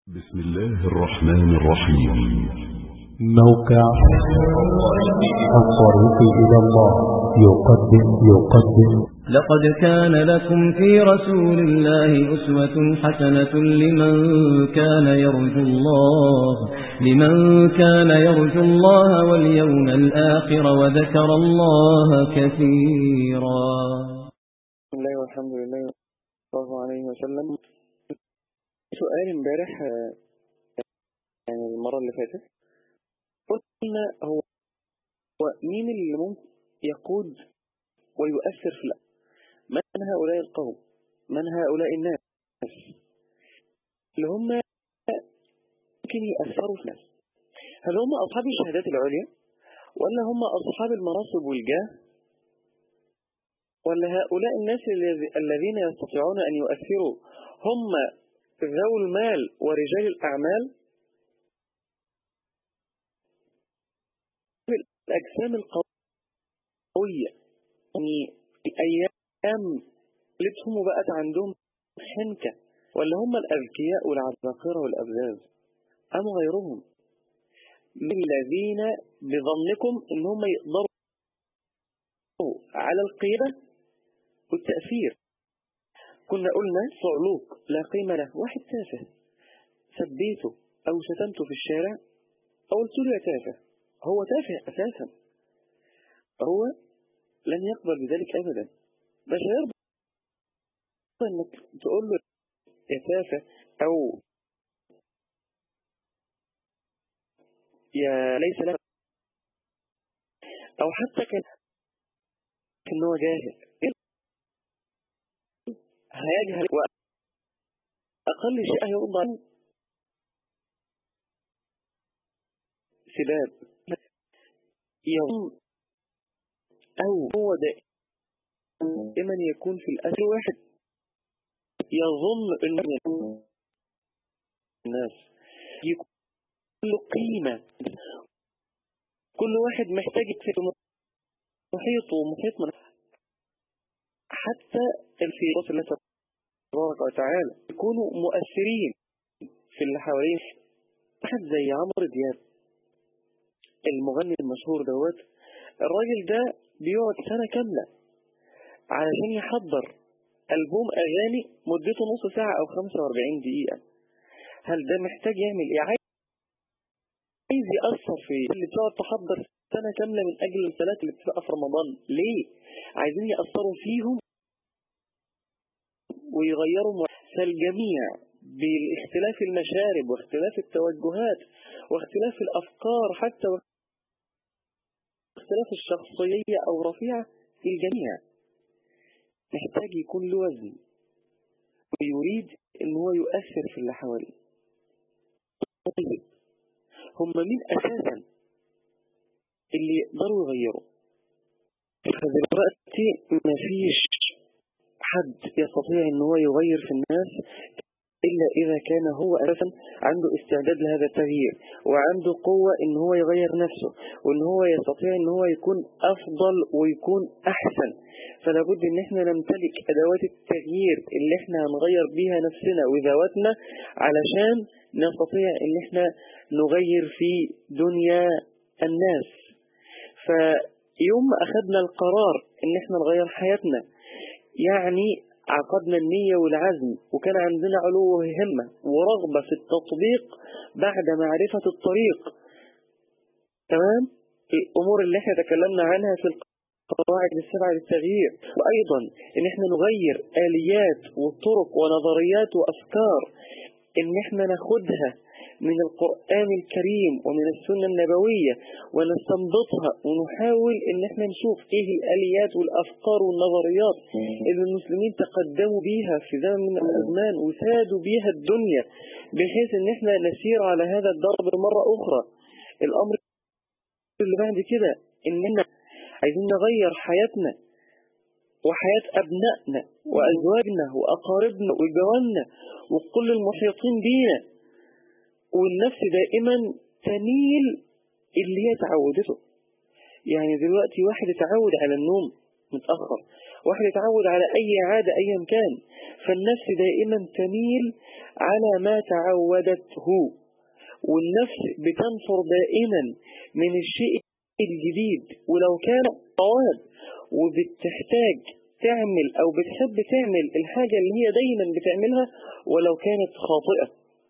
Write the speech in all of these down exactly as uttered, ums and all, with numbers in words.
بسم الله الرحمن الرحيم. موقع الطريق إلى الله يقدم يقدم لقد كان لكم في رسول الله أسوة حسنة لمن كان يرجو الله لمن كان يرجو الله واليوم الآخر وذكر الله كثيرا. بسم الله والحمد لله صلى الله عليه وسلم. سؤال امبارح يعني المرة اللي فاتت قلنا هو مين اللي ممكن يقود ويؤثر في الأمر؟ من هؤلاء القوم؟ من هؤلاء الناس اللي هم ممكن يأثروا في الناس؟ هل هم أصحاب الشهادات العليا ولا هم أصحاب المناصب والجاه ولا هؤلاء الناس الذين يستطيعون أن يؤثروا هم ذو المال ورجال الأعمال؟ الأجسام القوية يعني الأيام لتهم بقت عندهم حنكة، ولا هم الأذكياء والعباقرة والأبزاز أم غيرهم من الذين بظنكم إن هم يقدروا على القيادة والتأثير؟ كنا قلنا صعلوك لا قيمة له، واحد تافه سبيته أو شتمته في الشارع أو قلت له يا تافه، هو تافه أساسا، هو لن يقبل بذلك أبدا، بس يرضى أنك تقول له يا تافه أو يا ليس له، أو حتى كان إنه جاهل هيجهل وأقل شيء هيرضى عنه سباب يوم أو هو دائما يكون في الأثر واحد يظن أن الناس يكون له قيمة، كل واحد محتاج في محيطه ومحيط من حتى في وصف الله تبارك وتعالى يكونوا مؤثرين في اللي حواليه. واحد زي عمرو دياب المغني المشهور دوت، الراجل ده بيقعد سنة كاملة علشان يحضر ألبوم أغاني مدته نص ساعة أو خمسة وأربعين دقيقة. هل ده محتاج يعمل إيه؟ عايز يأثر في اللي بتقعد تحضر سنة كاملة من أجل الصلاة اللي بتبقى في رمضان؟ ليه؟ عايزين يأثروا فيهم ويغيروا فالجميع باختلاف المشارب واختلاف التوجهات واختلاف الأفكار حتى واختلاف الشخصية أو رفيعة في الجميع محتاج يكون له وزن ويريد ان هو يؤثر في اللي حواليه. طيب هم مين أساسا اللي يقدروا يغيروا؟ فدلوقتي مفيش حد يستطيع ان هو يغير في الناس إلا إذا كان هو أساسا عنده استعداد لهذا التغيير وعنده قوة إن هو يغير نفسه وإن هو يستطيع إن هو يكون أفضل ويكون أحسن. فلا بد إن إحنا نمتلك أدوات التغيير اللي إحنا هنغير بيها نفسنا وذواتنا علشان نستطيع إن إحنا نغير في دنيا الناس. فيوم أخذنا القرار إن إحنا نغير حياتنا يعني عقدنا النية والعزم وكان عندنا علو همة ورغبة في التطبيق بعد معرفة الطريق. تمام؟ الأمور اللي احنا تكلمنا عنها في القواعد السبعة للتغيير، وأيضا إن احنا نغير آليات وطرق ونظريات وأفكار إن احنا ناخدها من القرآن الكريم ومن السنة النبوية ونستنبطها ونحاول ان احنا نشوف ايه الآليات والافكار والنظريات اللي المسلمين تقدموا بيها في زمن من الازمان وسادوا بيها الدنيا بحيث ان احنا نسير على هذا الدرب مرة اخرى. الامر اللي بعد كده اننا عايزين نغير حياتنا وحياة ابنائنا وازواجنا واقاربنا وجيراننا وكل المحيطين بينا، والنفس دائما تميل اللي هي تعودته. يعني دلوقتي واحد يتعود على النوم متأخر، واحد يتعود على أي عادة أيا كان، فالنفس دائما تميل على ما تعودته، والنفس بتنفر دائما من الشيء الجديد ولو كان صواب، وبتحتاج تعمل أو بتحب تعمل الحاجة اللي هي دايما بتعملها ولو كانت خاطئة.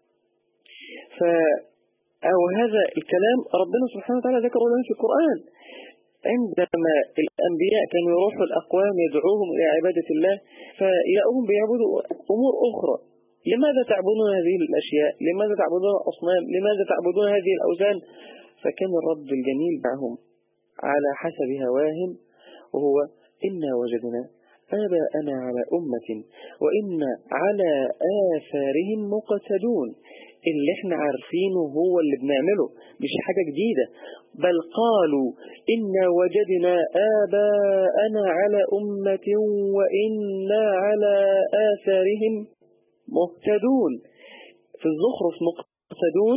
ف أو هذا الكلام ربنا سبحانه وتعالى ذكره لنا في القرآن، عندما الأنبياء كانوا يروحوا الأقوام يدعوهم إلى عبادة الله فيلاقوهم بيعبدوا أمور أخرى. لماذا تعبدون هذه الأشياء؟ لماذا تعبدون الأصنام؟ لماذا تعبدون هذه الأوثان؟ فكان الرد الجميل معهم على حسب هواهم، وهو إنا وجدنا آباءنا على أمة وإنا على آثارهم مقتدون. اللي احنا عارفينه هو اللي بنعمله، مش حاجة جديدة. بل قالوا إنا وجدنا آباءنا على أمة وإنا على آثارهم مهتدون. في الزخرف مقتدون،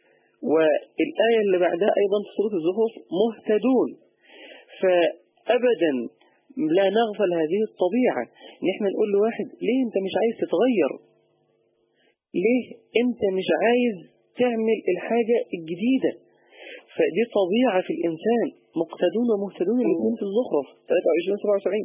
والآية اللي بعدها أيضا في سورة الزخرف مهتدون. فأبدا لا نغفل هذه الطبيعة، نحن نقول لواحد ليه أنت مش عايز تتغير؟ ليه أنت مش عايز تعمل الحاجة الجديدة؟ فدي طبيعة في الإنسان، مقتدون ومهتدون الاثنين في الزخرف ثلاثة وعشرين سبعة وسبعين.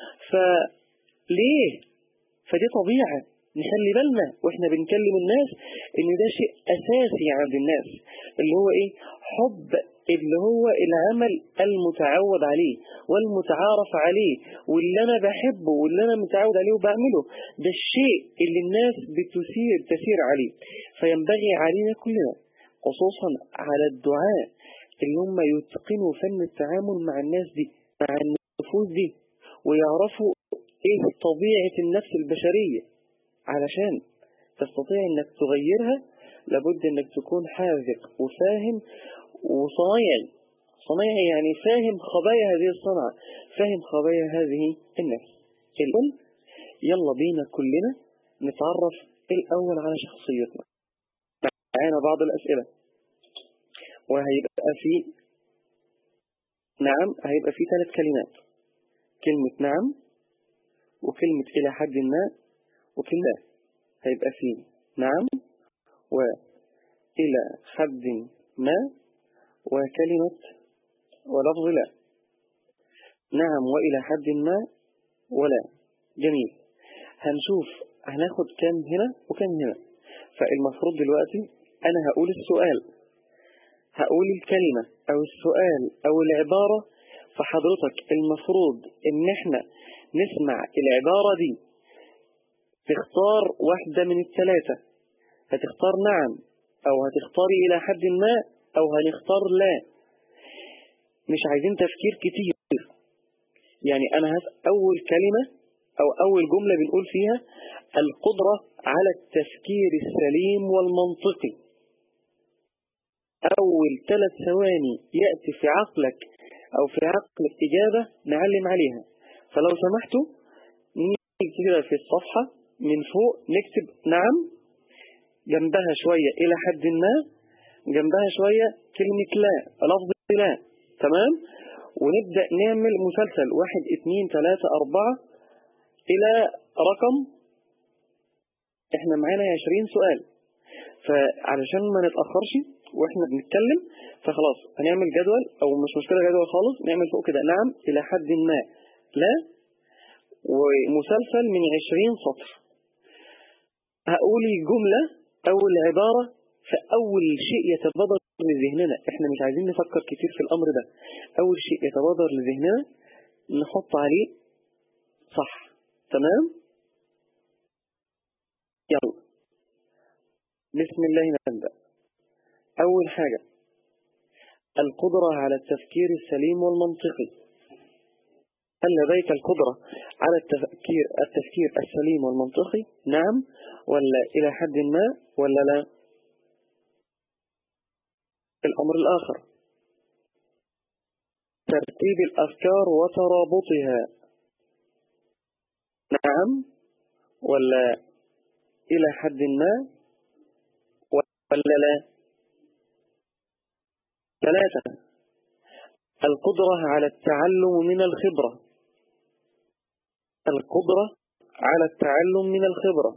فليه؟ فدي طبيعة نخلي بالنا وإحنا بنكلم الناس إن ده شيء أساسي عند الناس، اللي هو إيه؟ حب اللي هو العمل المتعود عليه والمتعارف عليه واللي أنا بحبه واللي أنا متعود عليه وبعمله، ده الشيء اللي الناس بتسير تسير عليه. فينبغي علينا كلنا خصوصا على الدعاء اللي هم يتقنوا فن التعامل مع الناس دي، مع النفوس دي، ويعرفوا إيه طبيعة النفس البشرية. علشان تستطيع أنك تغيرها لابد أنك تكون حاذق وفاهم وصنايعي. صنايعي يعني فاهم خبايا هذه الصنعة، فاهم خبايا هذه النفس. الآن يلا بينا كلنا نتعرف الأول على شخصيتنا. معانا بعض الأسئلة، وهيبقى في نعم هيبقى في ثلاث كلمات: كلمة نعم، وكلمة إلى حد ما، وكلمة. هيبقى في نعم وإلى حد ما وكلمة ولفظ لا. نعم وإلى حد ما ولا. جميل. هنشوف هناخد كام هنا وكام هنا. فالمفروض دلوقتي أنا هقول السؤال، هقول الكلمة أو السؤال أو العبارة، فحضرتك المفروض إن احنا نسمع العبارة دي تختار واحدة من الثلاثة. هتختار نعم، أو هتختاري إلى حد ما، أو هنختار لا. مش عايزين تفكير كتير. يعني أنا هسأل أول كلمة أو أول جملة بنقول فيها القدرة على التفكير السليم والمنطقي. أول ثلاث ثواني يأتي في عقلك أو في عقلك إجابة نعلم عليها. فلو سمحتوا نيجي كده في الصفحة من فوق نكتب نعم، جنبها شوية إلى حد ما، جنبها شوية كلمة لا، لفظ لا. تمام؟ ونبدأ نعمل مسلسل واحد اثنين ثلاثة أربعة إلى رقم، احنا معانا عشرين سؤال. فعلشان ما نتأخرش واحنا بنتكلم فخلاص هنعمل جدول، او مش مشكلة جدول خالص، نعمل فوق كده نعم إلى حد ما لا، ومسلسل من عشرين سطر. هقول الجملة أو العبارة فأول شيء يتبادر لذهننا، احنا مش عايزين نفكر كتير في الأمر ده. أول شيء يتبادر لذهننا نحط عليه صح. تمام؟ يلا بسم الله نبدأ. أول حاجة القدرة على التفكير السليم والمنطقي. هل لديك القدرة على التفكير التفكير السليم والمنطقي؟ نعم ولا إلى حد ما ولا لا؟ الأمر الآخر ترتيب الأفكار وترابطها. نعم ولا إلى حد ما ولا لا؟ ثلاثة القدرة على التعلم من الخبرة. القدرة على التعلم من الخبرة.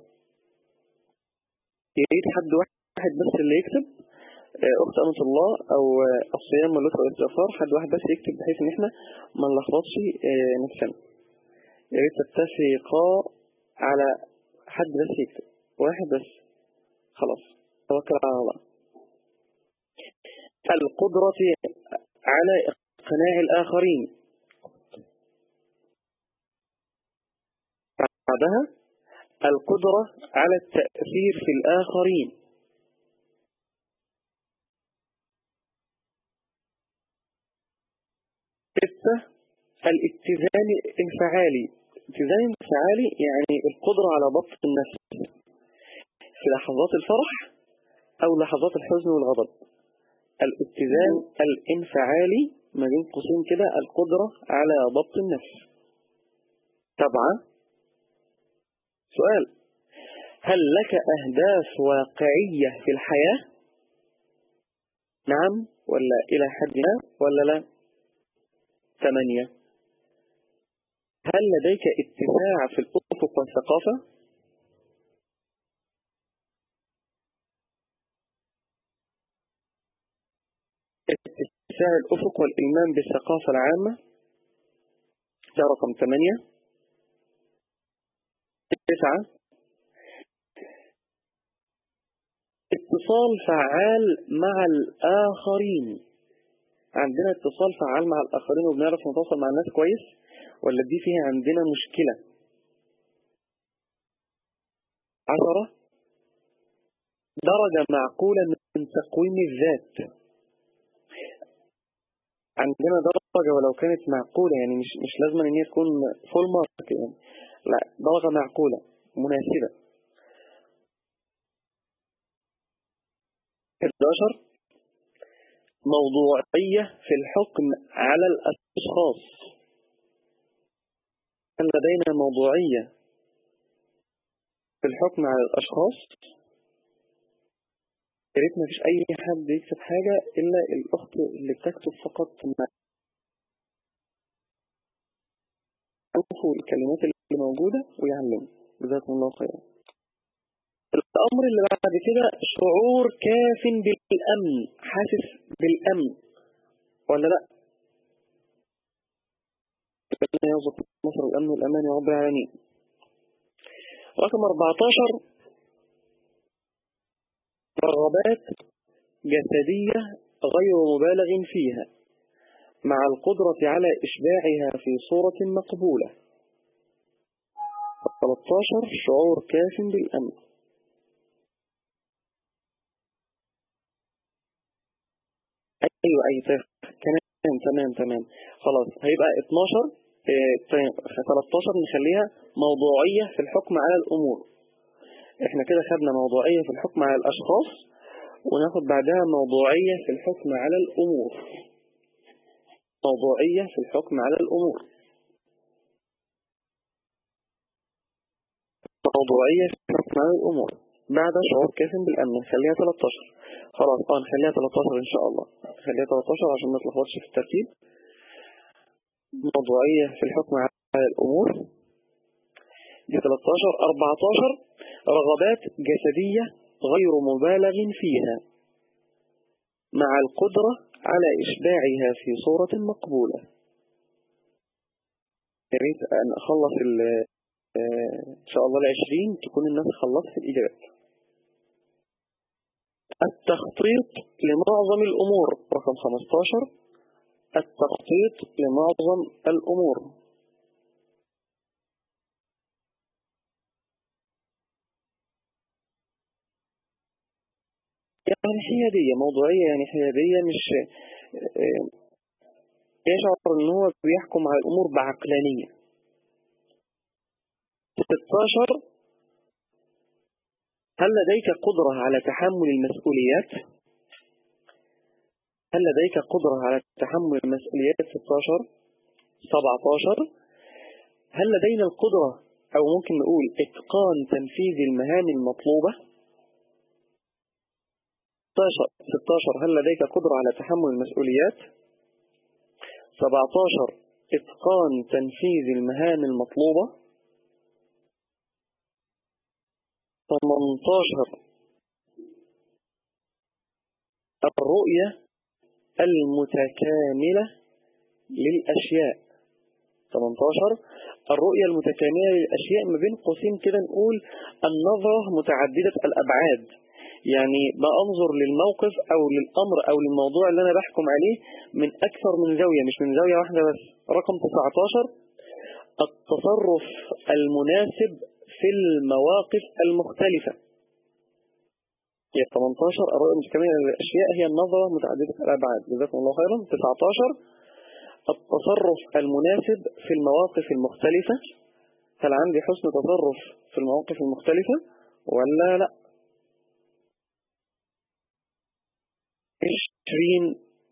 يريد حد واحد بس اللي يكتب، أخت أمة الله أو الصيام والوتر والاستغفار، حد واحد بس يكتب بحيث إن إحنا ما نلخبطش نفسنا. يريد تتفقا على حد بس يكتب، واحد بس، خلاص توكل على الله. القدرة على إقناع الآخرين. بعدها القدرة على التأثير في الآخرين. ستة الاتزان الانفعالي. اتزان انفعالي يعني القدرة على ضبط النفس في لحظات الفرح أو لحظات الحزن والغضب. الاتزان الانفعالي ما بين قوسين كده القدرة على ضبط النفس. سبعة سؤال: هل لك أهداف واقعية في الحياة؟ نعم ولا إلى حد ما ولا لا؟ ثمانية: هل لديك اتساع في الأفق والثقافة؟ اتساع الأفق والإلمام بالثقافة العامة، ده رقم ثمانية. تسعة: اتصال فعال مع الآخرين. عندنا اتصال فعال مع الآخرين وبنعرف نتواصل مع الناس كويس، ولا دي فيها عندنا مشكلة؟ عشرة: درجة معقولة من تقويم الذات. عندنا درجة ولو كانت معقولة، يعني مش مش لازم ان هي تكون فول مارك يعني، لا درجة معقولة مناسبة. إحدى عشر: موضوعية في الحكم على الأشخاص. هل لدينا موضوعية في الحكم على الأشخاص؟ يا ريت ما فيش أي حد يكتب حاجة إلا الأخت اللي بتكتب فقط يعرفوا الكلمات اللي موجودة ويعلموا. جزاكم الله خيرا. الأمر اللي بعد كده شعور كاف بالأمن. حاسس بالأمن ولا لا؟ ربنا يرزق مصر الأمن والأمان يا رب العالمين. رقم أربعة عشر: رغبات جسدية غير مبالغ فيها مع القدرة على إشباعها في صورة مقبولة. ثلاثة عشر: شعور كاف بالأمن. أيوة أيوة تمام تمام تمام خلاص. هيبقى اثناشر ثلاثة عشر نخليها موضوعية في الحكم على الأمور. احنا كده خدنا موضوعية في الحكم على الأشخاص، وناخد بعدها موضوعية في الحكم على الأمور. موضوعية في الحكم على الأمور. موضوعية في الحكم على الأمور بعد شعور كاف بالأمن نخليها ثلاثة عشر. خلاص اه نخليها ثلاثة عشر إن شاء الله. نخليها ثلاثة عشر عشان ما تلخبطش في الترتيب. موضوعية في الحكم على الأمور دي ثلاثة عشر. أربعة عشر: رغبات جسدية غير مبالغ فيها مع القدرة على إشباعها في صورة مقبولة. يا ريت أن أخلص إن شاء الله العشرين تكون الناس خلصت الإجابات. التخطيط لمعظم الأمور رقم خمسة عشر. التخطيط لمعظم الأمور. يعني حيادية. موضوعية يعني حيادية، مش يشعر ان هو بيحكم على الأمور بعقلانية. ستة عشر: هل لديك قدرة على تحمل المسؤوليات؟ هل لديك قدرة على تحمل المسؤوليات؟ ستة عشر. سبعة عشر: هل لدينا القدرة أو ممكن نقول إتقان تنفيذ المهام المطلوبة؟ ستة عشر: هل لديك قدرة على تحمل المسؤوليات؟ سبعة عشر: إتقان تنفيذ المهام المطلوبة. ثمانية عشر الرؤية المتكاملة للأشياء. ثمانية عشر الرؤية المتكاملة للأشياء، ما بين قوسين كده نقول النظرة متعددة الأبعاد، يعني بأنظر للموقف أو للأمر أو للموضوع اللي أنا بحكم عليه من أكثر من زاوية، مش من زاوية واحدة بس. رقم تسعة عشر التصرف المناسب في المواقف المختلفة. هي ثمانية عشر الرؤية المتكاملة للأشياء هي النظرة متعددة الأبعاد. جزاكم الله خيرا. تسعة عشر التصرف المناسب في المواقف المختلفة. هل عندي حسن تصرف في المواقف المختلفة ولا لا؟ عشرين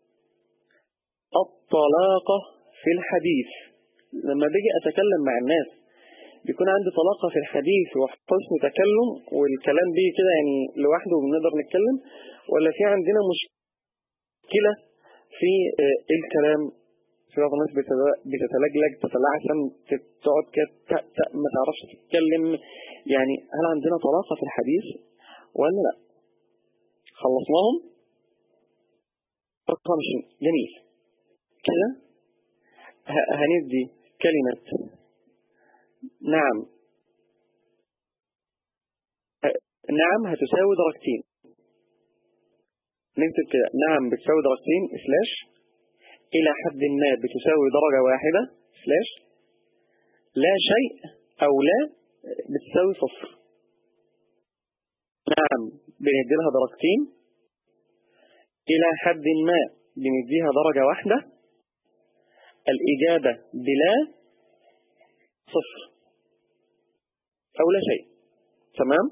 الطلاقة في الحديث. لما باجي أتكلم مع الناس بيكون عندي طلاقة في الحديث وحسن تكلم والكلام بيه كده يعني لوحده وبنقدر نتكلم، ولا في عندنا مشكلة في الكلام؟ في بعض الناس بتتلجلج، تتلعثم، تقعد كده ما تعرفش تتكلم. يعني هل عندنا طلاقة في الحديث ولا لا؟ خلصناهم. رقم عشرين. جميل كده. هندي كلمة نعم. نعم هتساوي درجتين. نكتب كده نعم بتساوي درجتين سلاش إلى حد ما بتساوي درجة واحدة سلاش لا شيء أو لا بتساوي صفر. نعم بندي لها درجتين، إلى حد ما بنديها درجة واحدة، الإجابة بلا صفر أو لا شيء. تمام؟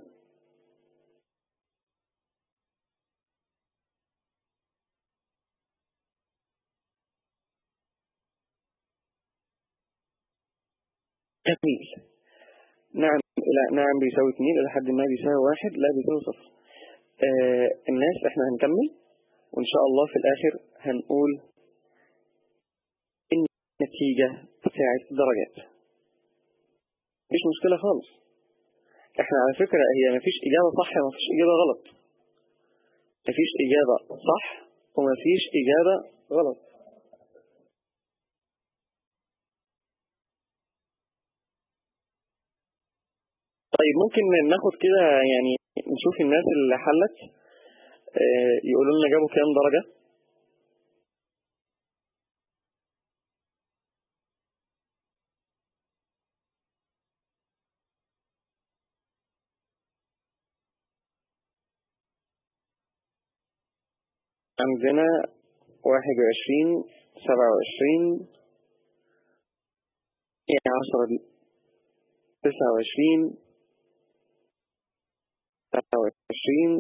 جميل. نعم إلى نعم بيساوي اثنين، إلى حد ما بيساوي واحد، لا بيساوي صفر. آه الناس احنا هنكمل وإن شاء الله في الآخر هنقول النتيجة بتاعت الدرجات. مفيش مشكلة خالص. احنا على فكرة هي مفيش إجابة صح ومفيش إجابة غلط. مفيش إجابة صح ومفيش إجابة غلط. طيب ممكن ناخد كده يعني نشوف الناس اللي حلت اه يقولوا لنا جابوا كام درجة. عندنا واحد وعشرين، سبعة وعشرين، عشرة، تسعة وعشرين، سبعة وعشرين.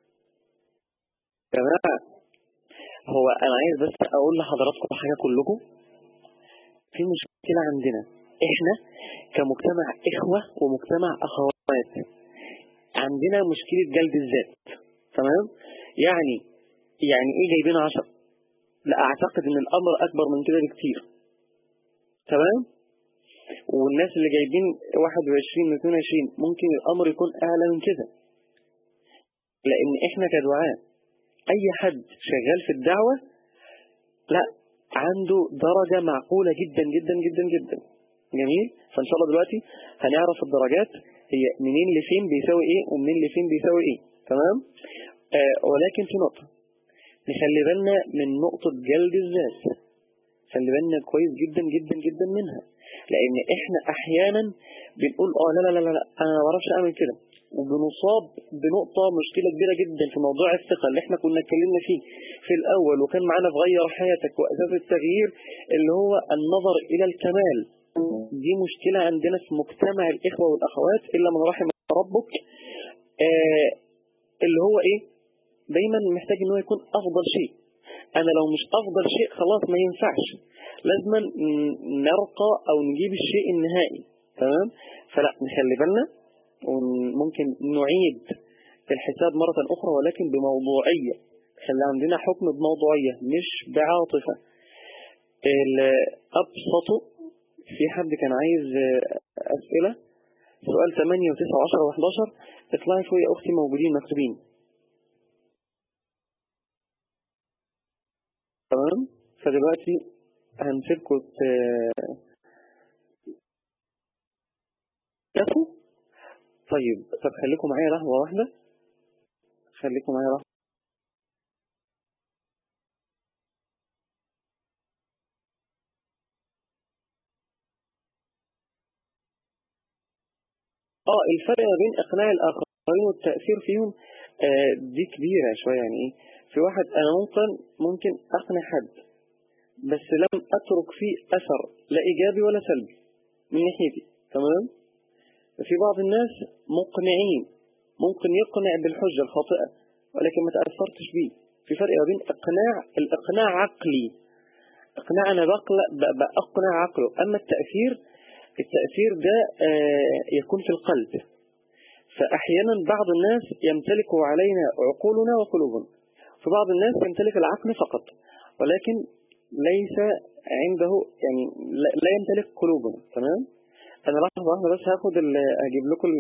جماعة هو أنا عايز بس أقول لحضراتكم حاجة كلكم. في مشكلة عندنا إحنا كمجتمع إخوة ومجتمع أخوات، عندنا مشكلة جلد الذات. تمام؟ يعني يعني إيه جايبين عشر؟ لا أعتقد إن الأمر أكبر من كده بكتير. تمام؟ والناس اللي جايبين واحد وعشرين واثنين وعشرين ممكن الأمر يكون أعلى من كده، لأن إحنا كدعاء أي حد شغال في الدعوة لا عنده درجة معقولة جدا جدا جدا جدا. جميل. فإن شاء الله دلوقتي هنعرف الدرجات هي منين لفين بيساوي إيه ومنين لفين بيساوي إيه. تمام. آه ولكن في نقطة نخلي بالنا من نقطة جلد الذات. خلي بالنا كويس جدا جدا جدا منها، لأن إحنا أحيانا بنقول آه لا لا لا لا أنا ما بعرفش أعمل كده، وبنصاب بنقطة مشكلة كبيرة جدا في موضوع الثقة اللي احنا كنا اتكلمنا فيه في الأول وكان معانا في غير حياتك وأساس التغيير، اللي هو النظر إلى الكمال. دي مشكلة عندنا في مجتمع الإخوة والأخوات إلا من رحم ربك. آه اللي هو إيه؟ دايما محتاج إنه يكون أفضل شيء. أنا لو مش أفضل شيء خلاص ما ينفعش، لازم نرقى أو نجيب الشيء النهائي. تمام؟ فلا نخلي بالنا، وممكن نعيد الحساب مرة أخرى ولكن بموضوعية. خلي عندنا حكم بموضوعية مش بعاطفة. الأبسط في حد كان عايز أسئلة، سؤال ثمانية وتسعة وعشرة وحداشر اطلعي فوق يا أختي، موجودين مكتوبين. تمام. فدلوقتي هنسيبكم تكتبوا. طيب طب خليكم معايا لحظة واحدة، خليكم معايا لحظة. اه الفرق ما بين إقناع الآخرين والتأثير فيهم آه دي كبيرة شوية. يعني إيه؟ في واحد أنا ممكن ممكن أقنع حد بس لم أترك فيه أثر لا إيجابي ولا سلبي من ناحيتي. تمام. في بعض الناس مقنعين، ممكن يقنع بالحجة الخاطئة ولكن ما تأثرتش بيه. في فرق ما بين إقناع، الإقناع عقلي، إقناع أنا بأقنع عقله. أما التأثير، التأثير ده آه يكون في القلب. فأحيانا بعض الناس يمتلك علينا عقولنا وقلوبنا، في بعض الناس يمتلك العقل فقط ولكن ليس عنده، يعني لا يمتلك قلوبنا. تمام. أنا لحظة واحدة بس هاخد أجيب لكم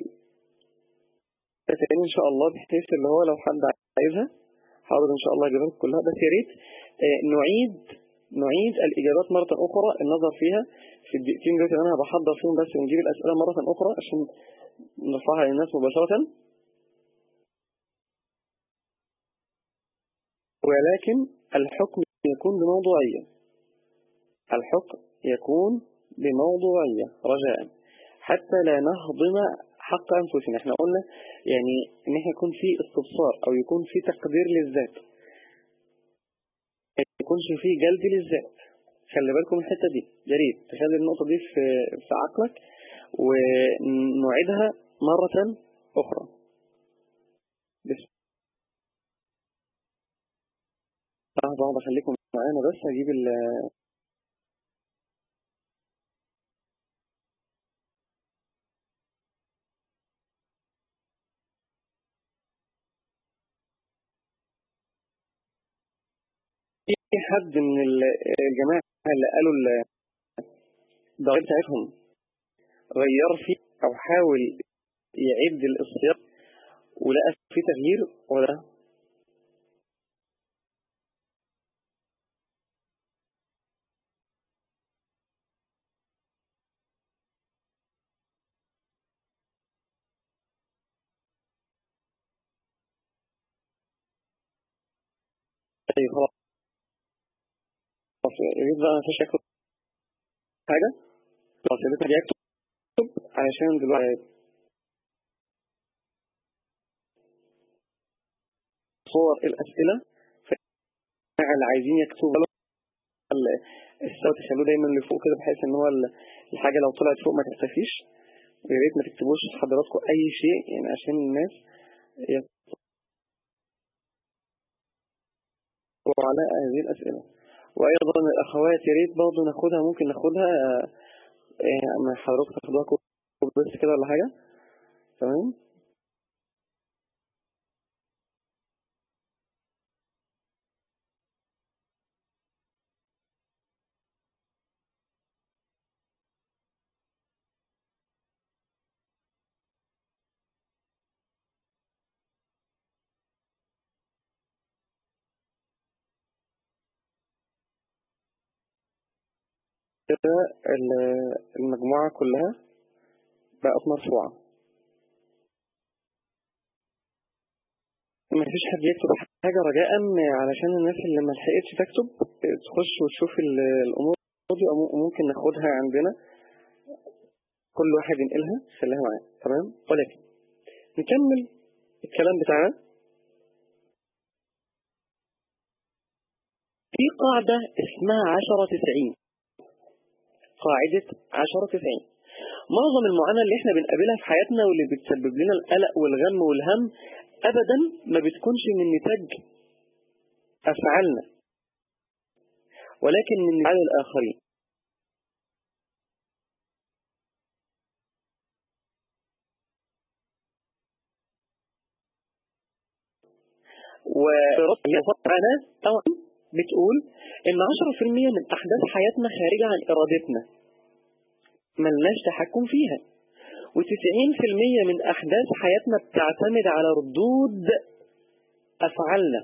التاني إن شاء الله، بحيث اللي هو لو حد عايزها حاضر إن شاء الله أجيبها لكم كلها. بس يا ريت آه نعيد نعيد الإجابات مرة أخرى، النظر فيها في الدقيقتين دول أنا بحضر فيهم، بس نجيب الأسئلة مرة أخرى عشان نرفعها للناس مباشرة. ولكن الحكم يكون بموضوعية، الحكم يكون بموضوعية رجاء، حتى لا نهضم حق أنفسنا. احنا قلنا يعني ان احنا يكون في استبصار او يكون في تقدير للذات، ما يكونش في جلد للذات. خلي بالكم الحتة دي، يا ريت تخلي النقطة دي في في عقلك ونعيدها مرة أخرى. بس بعض خليكم معانا بس هجيب ال في حد من الجماعة اللي قالوا الضريبة بتاعتهم غير فيه أو حاول يعيد السياق ولقى فيه تغيير ولا؟ طيب خلاص يجب بقى مفيش يكتب حاجة. خلاص يا ريت يكتب علشان دلوقتي صور الأسئلة اللي عايزين يكتبوا الصوت يخلوه دايما لفوق كده، بحيث ان هو الحاجة لو طلعت فوق ما تختفيش. ويا ريت ما تكتبوش حضراتكم اي شيء يعني عشان الناس يكتبوا على هذه الأسئلة. وايضا الاخوات يا ريت برضه ناخدها، ممكن ناخدها يعني حضراتكم تاخدوها بس كده ولا حاجة. تمام. كده المجموعة كلها بقت مرفوعة. ما فيش حد يكتب حاجة رجاء علشان الناس اللي ما لحقتش تكتب تخش وتشوف الأمور دي، وممكن ناخدها عندنا كل واحد ينقلها خليها معاه. تمام. ولكن نكمل الكلام بتاعنا. في قاعدة اسمها عشرة تسعين، قاعدة عشرة تسعين. معظم المعاناة اللي احنا بنقابلها في حياتنا واللي بتسبب لنا القلق والغم والهم أبدا ما بتكونش من نتاج أفعالنا ولكن من أفعال الآخرين. وربنا طبعا بتقول إن عشرة في المية من أحداث حياتنا خارجة عن إرادتنا، ملناش تحكم فيها، وتسعين في المية من أحداث حياتنا بتعتمد على ردود أفعالنا.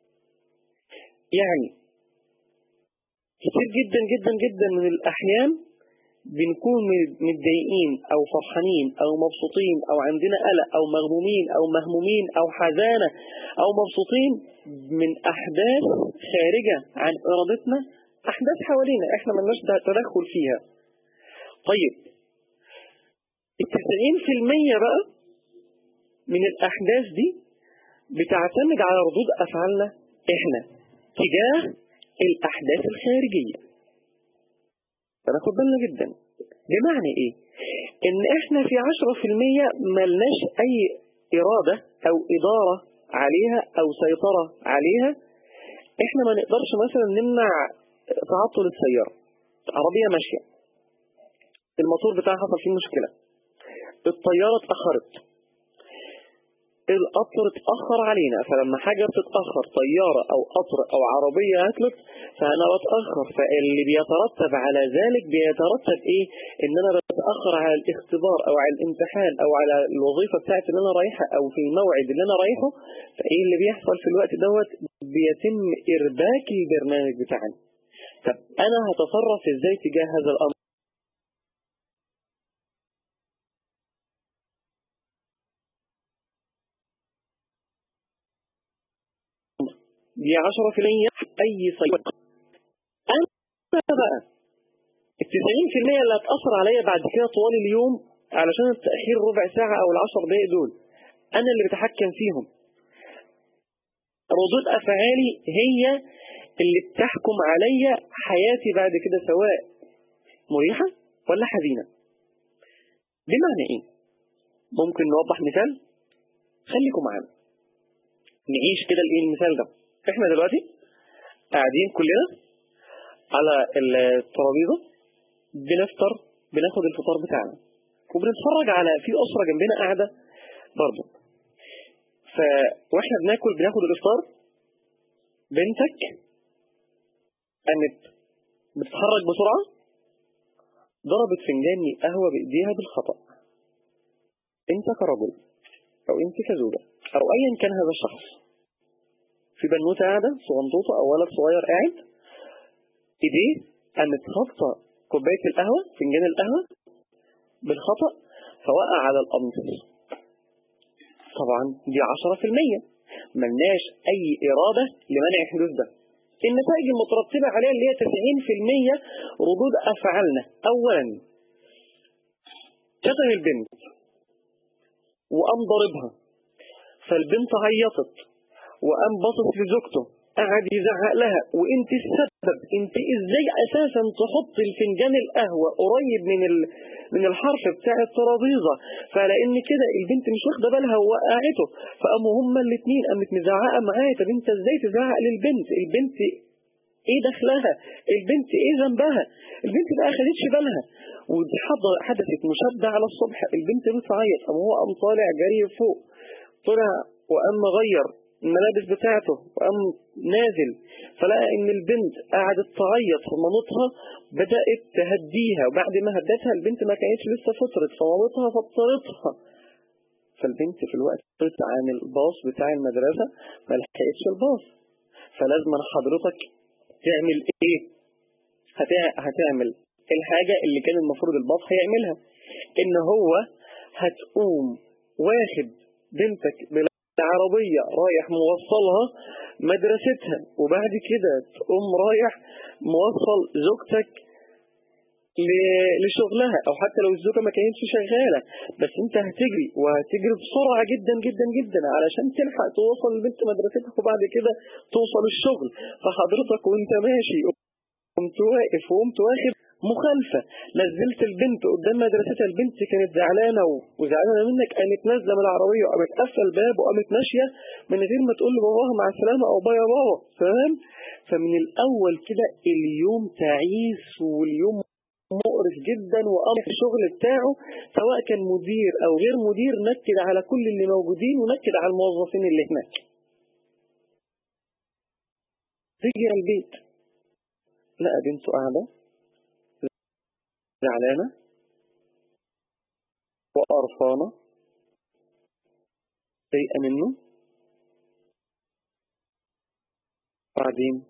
يعني كتير جدا جدا جدا من الأحيان بنكون متضايقين أو فرحانين أو مبسوطين أو عندنا قلق أو مغمومين أو مهمومين أو حزانة أو مبسوطين من أحداث خارجة عن إرادتنا، أحداث حوالينا إحنا ملناش تدخل فيها. طيب التسعين في المية بقى من الأحداث دي بتعتمد على ردود أفعالنا إحنا تجاه الأحداث الخارجية. فناخد بالنا جدا. بمعنى إيه؟ إن إحنا في عشرة في المية ملناش أي إرادة أو إدارة عليها أو سيطرة عليها. إحنا ما نقدرش مثلا نمنع تعطل السيارة، عربية ماشية الموتور بتاعها حصل فيه مشكلة، الطيارة اتأخرت، القطر اتأخر علينا. فلما حاجة بتتأخر طيارة أو قطر أو عربية عطلت فأنا بتأخر، فاللي بيترتب على ذلك بيترتب إيه؟ إن أنا بتأخر على الاختبار أو على الامتحان أو على الوظيفة بتاعتي اللي أنا رايحة أو في الموعد اللي أنا رايحه. فإيه اللي بيحصل في الوقت دوت؟ بيتم إرباك البرنامج بتاعنا. طب أنا هتصرف إزاي تجاه هذا الأمر؟ دي عشرة في المية أي سيطرة. أنا بقى التسعين في المية اللي هتأثر عليا بعد كده طوال اليوم علشان التأخير ربع ساعة أو العشر دقايق دول أنا اللي بتحكم فيهم. ردود أفعالي هي اللي بتحكم عليا حياتي بعد كده سواء مريحة ولا حزينة. بمعنى إيه؟ ممكن نوضح مثال؟ خليكم معانا نعيش كده الإيه المثال ده. إحنا دلوقتي قاعدين كلنا على الترابيزة بنفطر، بناخد الفطار بتاعنا وبنتفرج على في أسرة جنبنا قاعدة برضو. ف واحنا بناكل بناخد الإفطار، بنتك قامت بتتحرك بسرعة ضربت فنجان قهوة بإيديها بالخطأ. انت كرجل أو انت كزوجة أو أيا كان هذا الشخص، في بنوتة قاعدة صغنطوطة أو ولد صغير قاعد إيديه قامت خبطة كوباية القهوة فنجان القهوة بالخطأ فوقع على القميص. طبعا دي عشرة في المية ملناش أي إرادة لمنع حدوث ده. النتائج المترتبة عليها اللي هي تسعين في المية ردود أفعالنا. أولا شتم البنت وقام ضربها، فالبنت عيطت وقام باصص لزوجته قعد يزعق لها وانت السبب، انت ازاي اساسا تحط الفنجان القهوة قريب من من الحرف بتاع الترابيزة؟ فلان كده البنت مش واخده بالها ووقعته، فقاموا هما الاثنين قامت مزعقه معاه. طب انت ازاي تزعق للبنت؟ البنت ايه دخلها؟ البنت ايه ذنبها؟ البنت ما اخدتش بالها ودي حدثت مشاده على الصبح. البنت بتعيط، قام هو قام طالع جري فوق، طلع وقام مغير الملابس بتاعته وقام نازل، فلقى ان البنت قعدت تعيط فمامتها بدأت تهديها، وبعد ما هدتها البنت ما كانتش لسه فطرت فمامتها فطرتها. فالبنت في الوقت عن الباص بتاع المدرسة ما لحقتش الباص، فلازم حضرتك تعمل ايه؟ هتعمل الحاجة اللي كان المفروض الباص هيعملها، ان هو هتقوم واخد بنتك عربية رايح موصلها مدرستها، وبعد كده تقوم رايح موصل زوجتك لشغلها، او حتى لو الزوجة ما كانتش شغالة بس انت هتجري وهتجري بسرعة جدا جدا جدا علشان تلحق توصل البنت مدرستها وبعد كده توصل الشغل. فحضرتك وانت ماشي قمت واقف وقمت واخد مخالفة، نزلت البنت قدام مدرستها، البنت كانت زعلانة وزعلانة منك، قامت نازلة من العربية وقامت قافلة الباب وقامت ماشية من غير ما تقول لباباها مع السلامة او باي يا بابا. تمام؟ فمن الاول كده اليوم تعيس واليوم مقرف جدا، وقام في الشغل بتاعه سواء كان مدير او غير مدير نكد على كل اللي موجودين ونكد على الموظفين اللي هناك. تيجي البيت لقى بنته قاعدة زعلانة وقرفانة شيئا منه. بعدين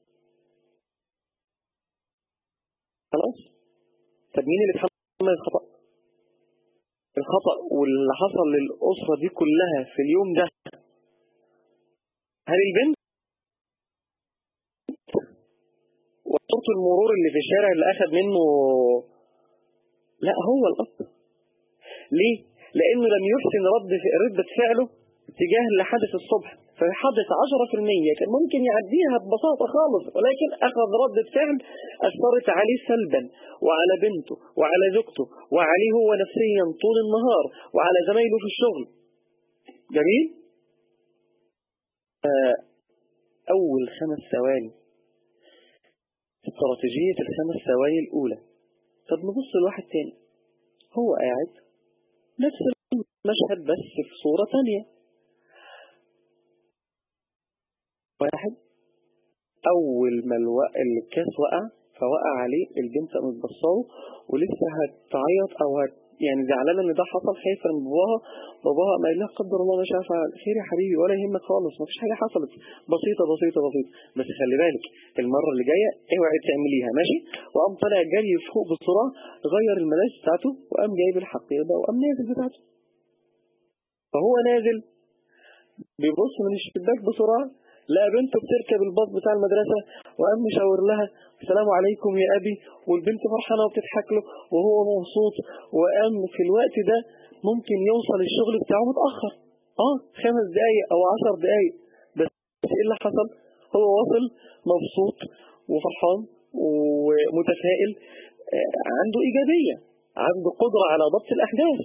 خلاص، طب مين اللي اتحمل الخطأ؟ الخطأ واللي حصل للأسرة دي كلها في اليوم ده، هل البنت؟ وصورة المرور اللي في الشارع اللي أخذ منه؟ لا، هو الأب. ليه؟ لأنه لم يحسن رد ردة فعله تجاه اللي حدث الصبح، فحدث عشرة في المية كان ممكن يعديها ببساطة خالص، ولكن أخذ ردة فعل أثرت عليه سلبا وعلى بنته وعلى زوجته وعليه هو نفسيا طول النهار وعلى زمايله في الشغل. جميل؟ أول خمس ثواني، استراتيجية الخمس ثواني الأولى. طب نبص لواحد تاني، هو قاعد نفس المشهد بس في صورة تانية. واحد أول ما الكاس وقع فوقع عليه، البنت قامت بصاله ولسه هتعيط أو هت يعني زعلانة إن ده حصل، خايفة من باباها. باباها ما لا قدر الله مش عارفة خير يا حبيبي ولا يهمك خالص، ما فيش حاجة حصلت، بسيطة بسيطة بسيطة، بس خلي بالك المرة اللي جاية اوعي تعمليها، ماشي؟ وقام طالع جري فوق بسرعة، غير الملابس بتاعته وقام جايب الحقيبة وقام نازل بتاعته. فهو نازل بيبص من الشباك بسرعة، لقى بنته بتركب الباص بتاع المدرسة وقام مشاور لها السلام عليكم يا أبي، والبنت فرحانة وبتضحك له وهو مبسوط. وقام في الوقت ده ممكن يوصل الشغل بتاعه متأخر، اه خمس دقايق أو عشر دقايق، بس ايه اللي حصل؟ هو واصل مبسوط وفرحان ومتفائل، عنده إيجابية، عنده قدرة على ضبط الأحداث.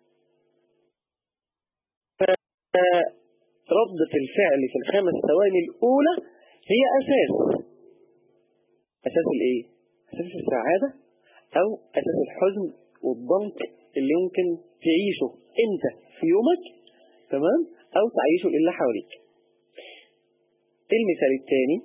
ردة الفعل في الخمس ثواني الأولى هي أساس أساس الإيه؟ أساس السعادة أو أساس الحزن والضنك اللي ممكن تعيشه أنت في يومك، تمام؟ أو تعيشه للي حواليك. المثال الثاني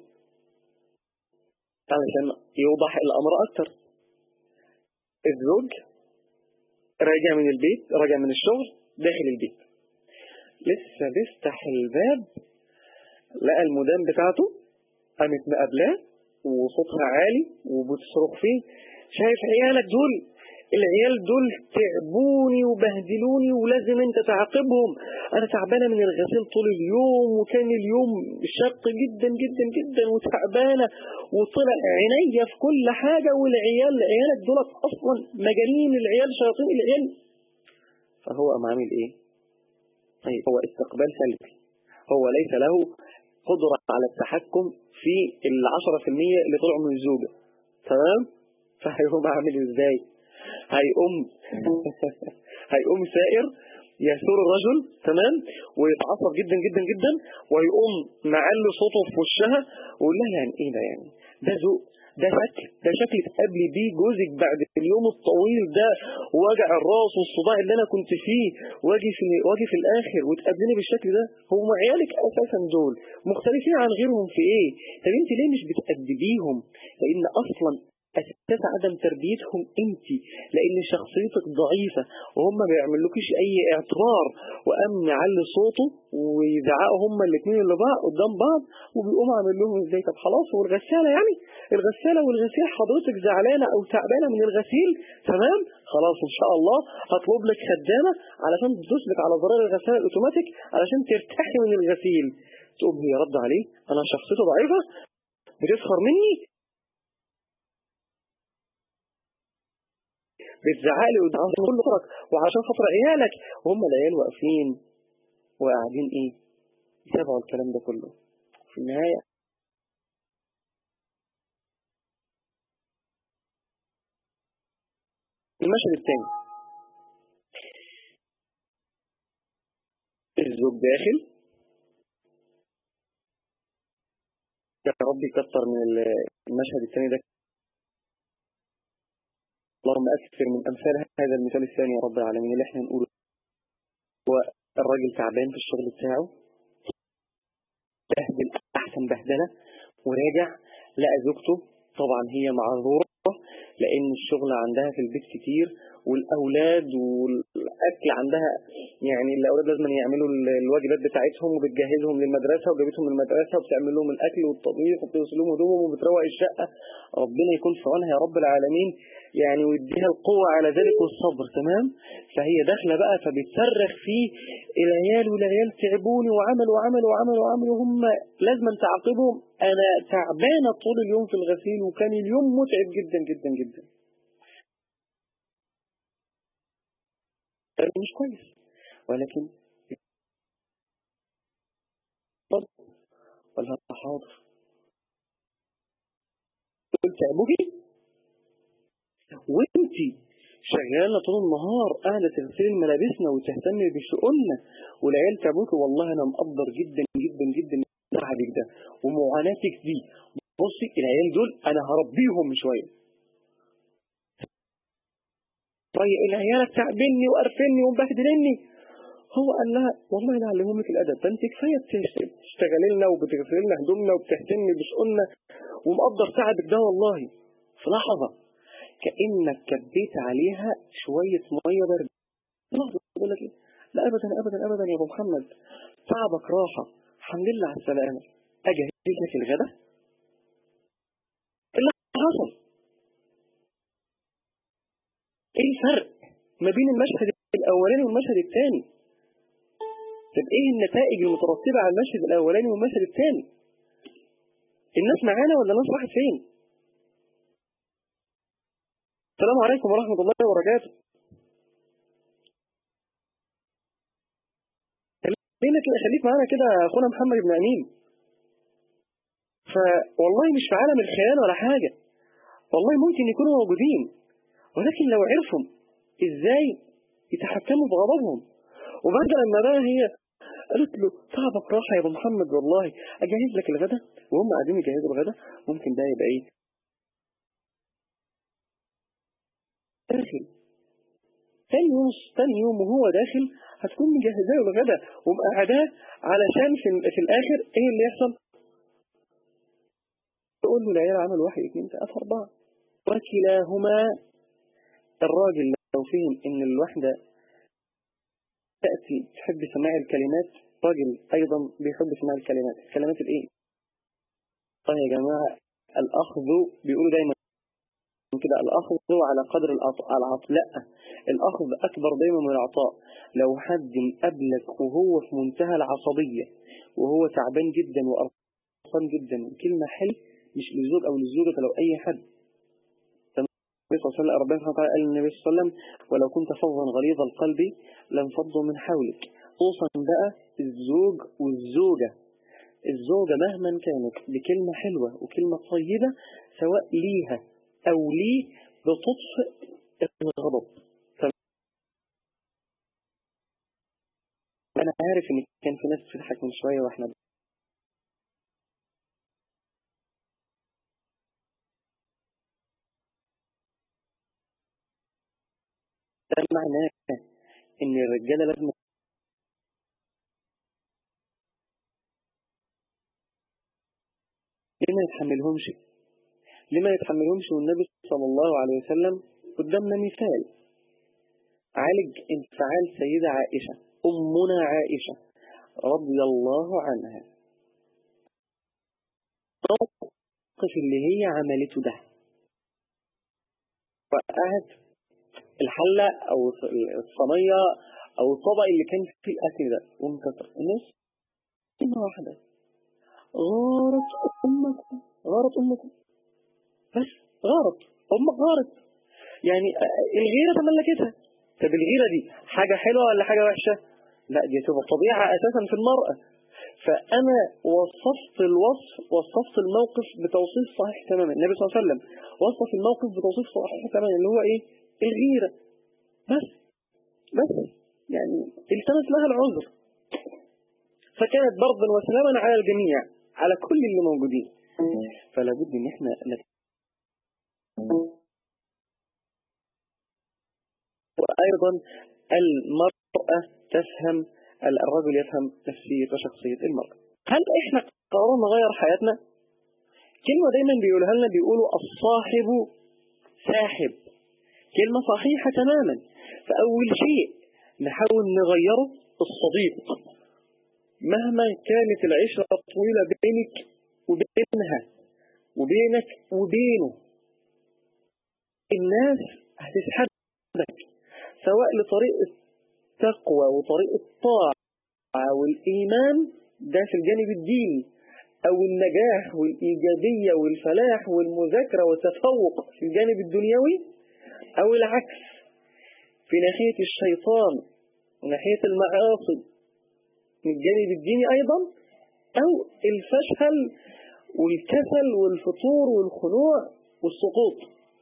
علشان يوضح الأمر أكتر، الزوج راجع من البيت، راجع من الشغل، داخل البيت، لسه بيفتح الباب لقى المدام بتاعته قامت مقابلاه وصوتها عالي وبتصرخ فيه، شايف عيالك دول؟ العيال دول تعبوني وبهدلوني ولازم انت تعاقبهم، انا تعبانه من الغسيل طول اليوم وكان اليوم شق جدا جدا جدا وتعبانه وطلع عينيا في كل حاجه، والعيال عيالك دول اصلا مجانين، العيال شياطين العيال. فهو قام عامل ايه؟ طيب هو استقبال سلبي، هو ليس له قدرة على التحكم في العشرة في المية اللي طلعوا من الزوجة، تمام؟ فهيقوم عامل ازاي؟ هيقوم هيقوم سائر يثور الرجل، تمام؟ ويتعصب جدا جدا جدا ويقوم معلي صوته في وشها ويقول لها يعني ايه ده؟ يعني ده ذوق؟ ده شكل ده شكل تقابلي بيه جوزك بعد اليوم الطويل ده ووجع الراس والصداع اللي انا كنت فيه، واجي في واجي في الاخر وتقابليني بالشكل ده؟ هم عيالك اساسا دول مختلفين عن غيرهم في ايه؟ طب انت ليه مش بتأدبيهم؟ لان اصلا اساس عدم تربيتهم انت، لان شخصيتك ضعيفه وهم ما بيعملوكيش اي اعتبار، وقام يعلي صوته ويزعقوا هم الاثنين اللي بعض قدام بعض وبيقوم عامل لهم ازاي؟ طب خلاص، والغساله يعني الغساله والغسيل حضرتك زعلانه او تعبانه من الغسيل، تمام؟ خلاص ان شاء الله هطلب لك خدامه علشان تدوس لك على زرار الغساله الاوتوماتيك علشان ترتاحي من الغسيل. تقوم هي رد عليه انا شخصيته ضعيفه بتسخر مني، بتزعقلي وتعصب كل خطرك وعشان خاطر عيالك، وهم العيال واقفين وقاعدين ايه؟ يتابعوا الكلام ده كله. في النهاية المشهد الثاني، الزوج داخل، يا رب يكتر من المشهد الثاني ده، اللهم أكثر من أمثال هذا المثال الثاني يا رب العالمين اللي احنا نقوله. هو الراجل تعبان في الشغل بتاعه، بهدل أحسن بهدلة، وراجع لقى زوجته طبعا هي معذورة، لأن الشغل عندها في البيت كتير، والأولاد والأكل عندها، يعني الأولاد لازم يعملوا الواجبات بتاعتهم وبتجهزهم للمدرسة وجابتهم المدرسة وبتعمل لهم الأكل والطبيخ وبتغسل لهم هدومهم وبتروق الشقة. ربنا يكون في عونها يا رب العالمين، يعني ويديها القوة على ذلك والصبر. تمام. فهي داخلة بقى فبتصرخ فيه العيال، والعيال تعبوني وعملوا وعملوا وعملوا وعملوا هم لازم تعاقبهم، أنا تعبانة طول اليوم في الغسيل وكان اليوم متعب جدا جدا جدا. مش كويس، ولكن ولا حاضر قلت أبوكي وانتي شغالة طول النهار قاعدة تغسلي ملابسنا وتهتمي بشؤوننا والعيال تعبوكي. والله أنا مقدر جدا جدا جدا تعبك ده ومعاناتك دي. بصي العيال دول أنا هربيهم شوية. طيب العيال تعبني وقرفني ومبهدلني. هو قال لها والله لا علمهم لك الأدب، فأنت كفاية بتشتغلي لنا وبتغسلي لنا هدومنا وبتهتمي بشؤوننا ومقدر تعبك ده. والله في لحظة كأنك كبيت عليها شوية مية باردة. لحظة تقول لك لا أبدا أبدا أبدا يا أبو محمد، تعبك راحة، الحمد لله على السلامة، أجهز لك الغداء. اللي حصل إيه الفرق ما بين المشهد الأولاني والمشهد الثاني؟ طب إيه النتائج المترتبة على المشهد الأولاني والمشهد الثاني؟ الناس معانا ولا الناس راحت فين؟ السلام عليكم ورحمة الله وبركاته. خلينا كده، خليك معانا كده أخونا محمد بن أمين. فوالله مش في عالم الخيال ولا حاجة، والله ممكن يكونوا موجودين، ولكن لو عرفوا إزاي يتحكموا بغضبهم. وبعد لما بقى هي قالت له تعبك راحة يا أبو محمد، والله أجهز لك الغداء، وهم قاعدين يجهزوا الغداء، ممكن ده يبقى إيه؟ داخل ثاني يوم ثاني يوم وهو داخل هتكون مجهزاه الغداء ومقعداه، علشان في, في الآخر إيه اللي يحصل؟ تقول له العيال عمل واحد اثنين ثلاثة أربعة، وكلاهما الراجل لو فهم إن الوحدة تأتي تحب سماع الكلمات، راجل أيضا بيحب سماع الكلمات. الكلمات الإيه؟ طيب يا جماعة، الأخذ بيقولوا دايما كده الأخذ على قدر العطاء، لا، الأخذ أكبر دايما من العطاء. لو حد قبلك وهو في منتهى العصبية وهو تعبان جدا وقرفان جدا كلمة حلوة مش للزوج أو للزوجة، لو أي حد النبي صلى الله عليه وسلم ربنا سبحانه وتعالى قال للنبي صلى الله عليه وسلم ولو كنت فظا غليظ القلب لانفضوا من حولك. خصوصا بقى الزوج والزوجة، الزوجة مهما كانت بكلمة حلوة وكلمة طيبة سواء ليها أو ليه بتطفئ الغضب. أنا عارف إن كان في ناس بتضحك من شوية وإحنا ده معناه إن الرجالة لازم لما يتحملهمش لما يتحملهمش والنبي صلى الله عليه وسلم قدامنا مثال عالج انفعال سيدة عائشة أمنا عائشة رضي الله عنها. الموقف اللي هي عملته ده، وقعت الحلة أو الصينية أو الطبق اللي كان فيه الأكل ده وانكسر الناس كلمة واحدة، غارت أمكم غارت أمكم بس غارت أمك غارت. يعني الغيرة تملكتها. طب الغيرة دي حاجة حلوة ولا حاجة وحشة؟ لا، دي تبقى طبيعة أساسا في المرأة. فأنا وصفت الوصف وصفت الموقف بتوصيف صحيح تماما. النبي صلى الله عليه وسلم وصف الموقف بتوصيف صحيح تماما اللي هو إيه؟ الغيرة. بس بس يعني التمس لها العذر، فكانت برضا وسلاما على الجميع، على كل اللي موجودين. فلا بد ان احنا نت... وايضا المرأة تفهم، الرجل يفهم نفسية وشخصية المرأة. هل احنا قررنا نغير حياتنا؟ كلمة دايما بيقولها لنا، بيقولوا الصاحب ساحب، كلمة صحيحة تماما. فأول شيء نحاول نغيره الصديق، مهما كانت العشرة طويلة بينك وبينها وبينك وبينه، الناس هتسحبك سواء لطريق التقوى وطريق الطاعة والإيمان، ده في الجانب الديني، أو النجاح والإيجابية والفلاح والمذاكرة والتفوق في الجانب الدنيوي، أو العكس في ناحية الشيطان وناحية المعاصي من الجانب الديني أيضا، أو الفشل والكسل والفتور والخنوع والسقوط.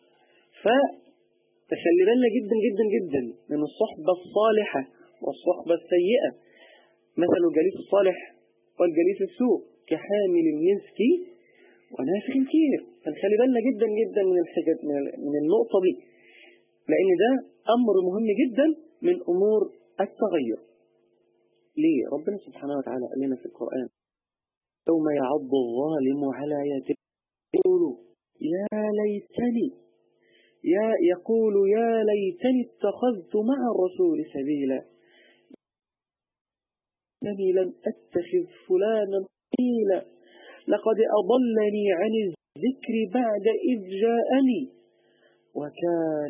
فتخلي بالنا جدا جدا جدا من الصحبة الصالحة والصحبة السيئة. مثل الجليس الصالح والجليس السوء كحامل المسك ونافخ الكير. فنخلي بالنا جدا جدا من الحاجات من النقطة دي، لأن ده أمر مهم جدا من أمور التغير. ليه؟ ربنا سبحانه وتعالى قال لنا في القرآن: يوم يعض الظالم على يديه يقول يا ليتني يا يقول يا ليتني اتخذت مع الرسول سبيلا، إنني لم أتخذ فلانا قيلا، لقد أضلني عن الذكر بعد إذ جاءني وكان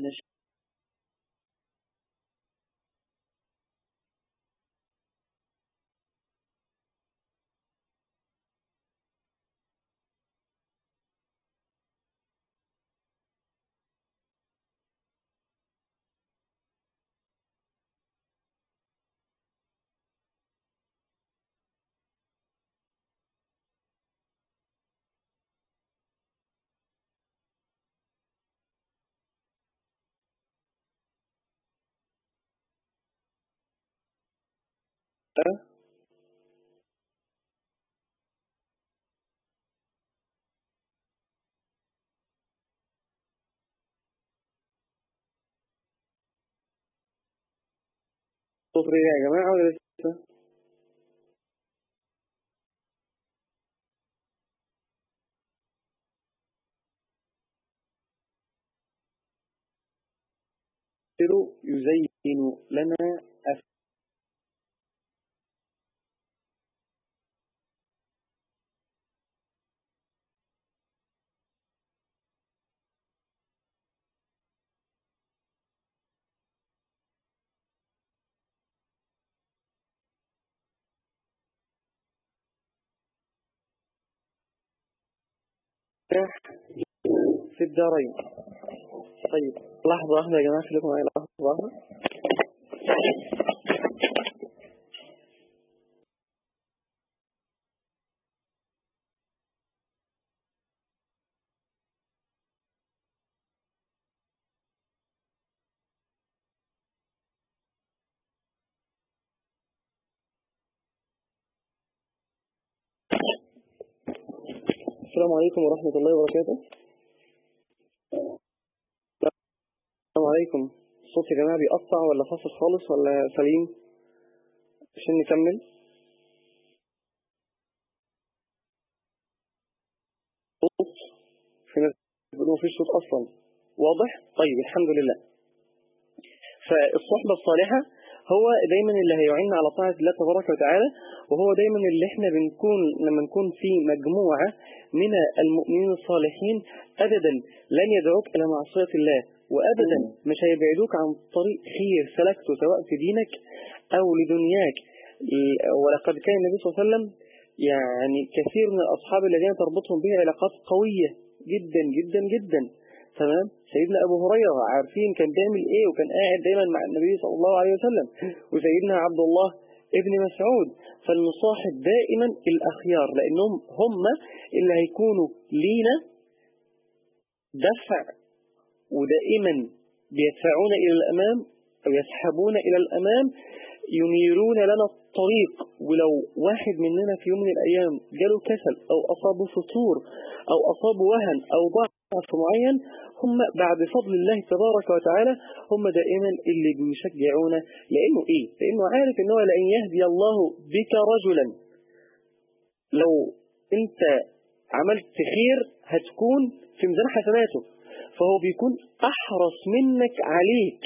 صوت رجع يا جماعة ولا لسه؟ يزين لنا في الدارين. طيب لحظة واحدة يا جماعة، خليكم معايا لحظة واحدة. السلام عليكم ورحمة الله وبركاته. السلام عليكم. الصوت يا جماعة بيقطع ولا فاصل خالص ولا سليم عشان نكمل؟ صوت؟ في ناس بيقولوا مفيش صوت أصلا. واضح؟ طيب الحمد لله. فالصحبة الصالحة هو دايما اللي هيعين على طاعة الله تبارك وتعالى، وهو دايما اللي احنا بنكون لما نكون في مجموعة من المؤمنين الصالحين أبدا لن يدعوك إلى معصية الله، وأبدا مش هيبعدوك عن طريق خير سلكته سواء في دينك أو لدنياك. ولقد كان النبي صلى الله عليه وسلم يعني كثير من الأصحاب الذين تربطهم به علاقات قوية جدا جدا جدا. تمام. سيدنا أبو هريرة عارفين كان بيعمل إيه، وكان قاعد دايما مع النبي صلى الله عليه وسلم. وسيدنا عبد الله ابن مسعود. فالمصاحب دائما الأخيار، لأنهم هم اللي هيكونوا لينا دفع، ودائما بيدفعون إلى الأمام أو يسحبون إلى الأمام، ينيرون لنا الطريق. ولو واحد مننا في يوم من الأيام جاله كسل أو أصابه فتور أو أصابه وهن أو ضعف معين، هم بعد فضل الله تبارك وتعالى هم دائما اللي بيشجعون. لأنه إيه؟ لأنه عارف أنه لأن يهدي الله بك رجلا، لو أنت عملت خير هتكون في ميزان حسناته، فهو بيكون أحرص منك عليك،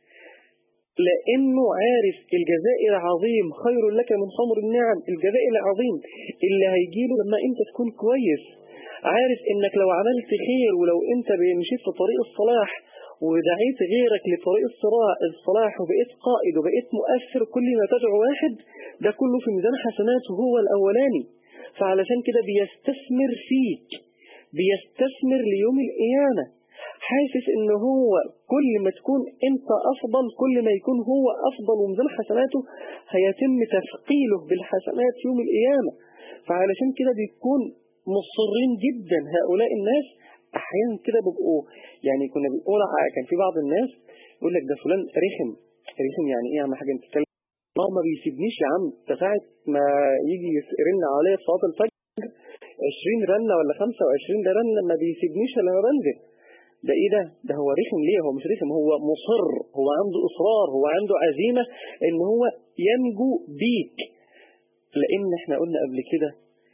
لأنه عارف الجزاء العظيم خير لك من حمر النعم. الجزاء العظيم اللي هيجيله لما أنت تكون كويس، عارف إنك لو عملت خير ولو أنت مشيت في طريق الصلاح ودعيت غيرك لطريق الصلاح وبقيت قائد وبقيت مؤثر، كل ما تدعو واحد ده كله في ميزان حسناته هو الأولاني. فعلشان كده بيستثمر فيك، بيستثمر ليوم القيامة، حاسس إن هو كل ما تكون أنت أفضل كل ما يكون هو أفضل، وميزان حسناته هيتم تثقيله بالحسنات يوم القيامة. فعلشان كده بيكون مصرين جدا هؤلاء الناس. أحيانا كده بيبقوا يعني كنا بنقول كان في بعض الناس يقول لك ده فلان رخم. رخم يعني إيه يا عم حاجة؟ أنت تتكلم الله ما بيسيبنيش يا عم، ده ساعة ما يجي يرن عليا في صلاة الفجر عشرين رنة ولا خمسة وعشرين رنة ما بيسيبنيش إلا لما بنزل. ده إيه ده؟ ده هو رخم ليه؟ هو مش رخم، هو مصر، هو عنده إصرار، هو عنده عزيمة إن هو ينجو بيك. لأن إحنا قلنا قبل كده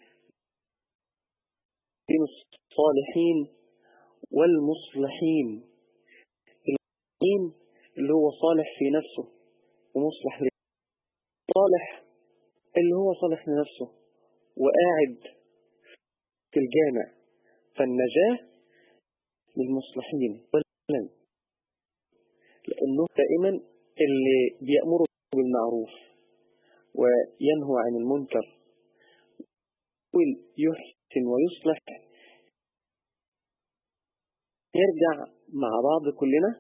بين الصالحين والمصلحين. المصلحين اللي هو صالح في نفسه ومصلح ليه. صالح اللي هو صالح لنفسه وقاعد في الجامع، فالنجاة للمصلحين، لأنه دائما اللي بيأمر بالمعروف وينهى عن المنكر ويحسن ويصلح، نرجع مع بعض كلنا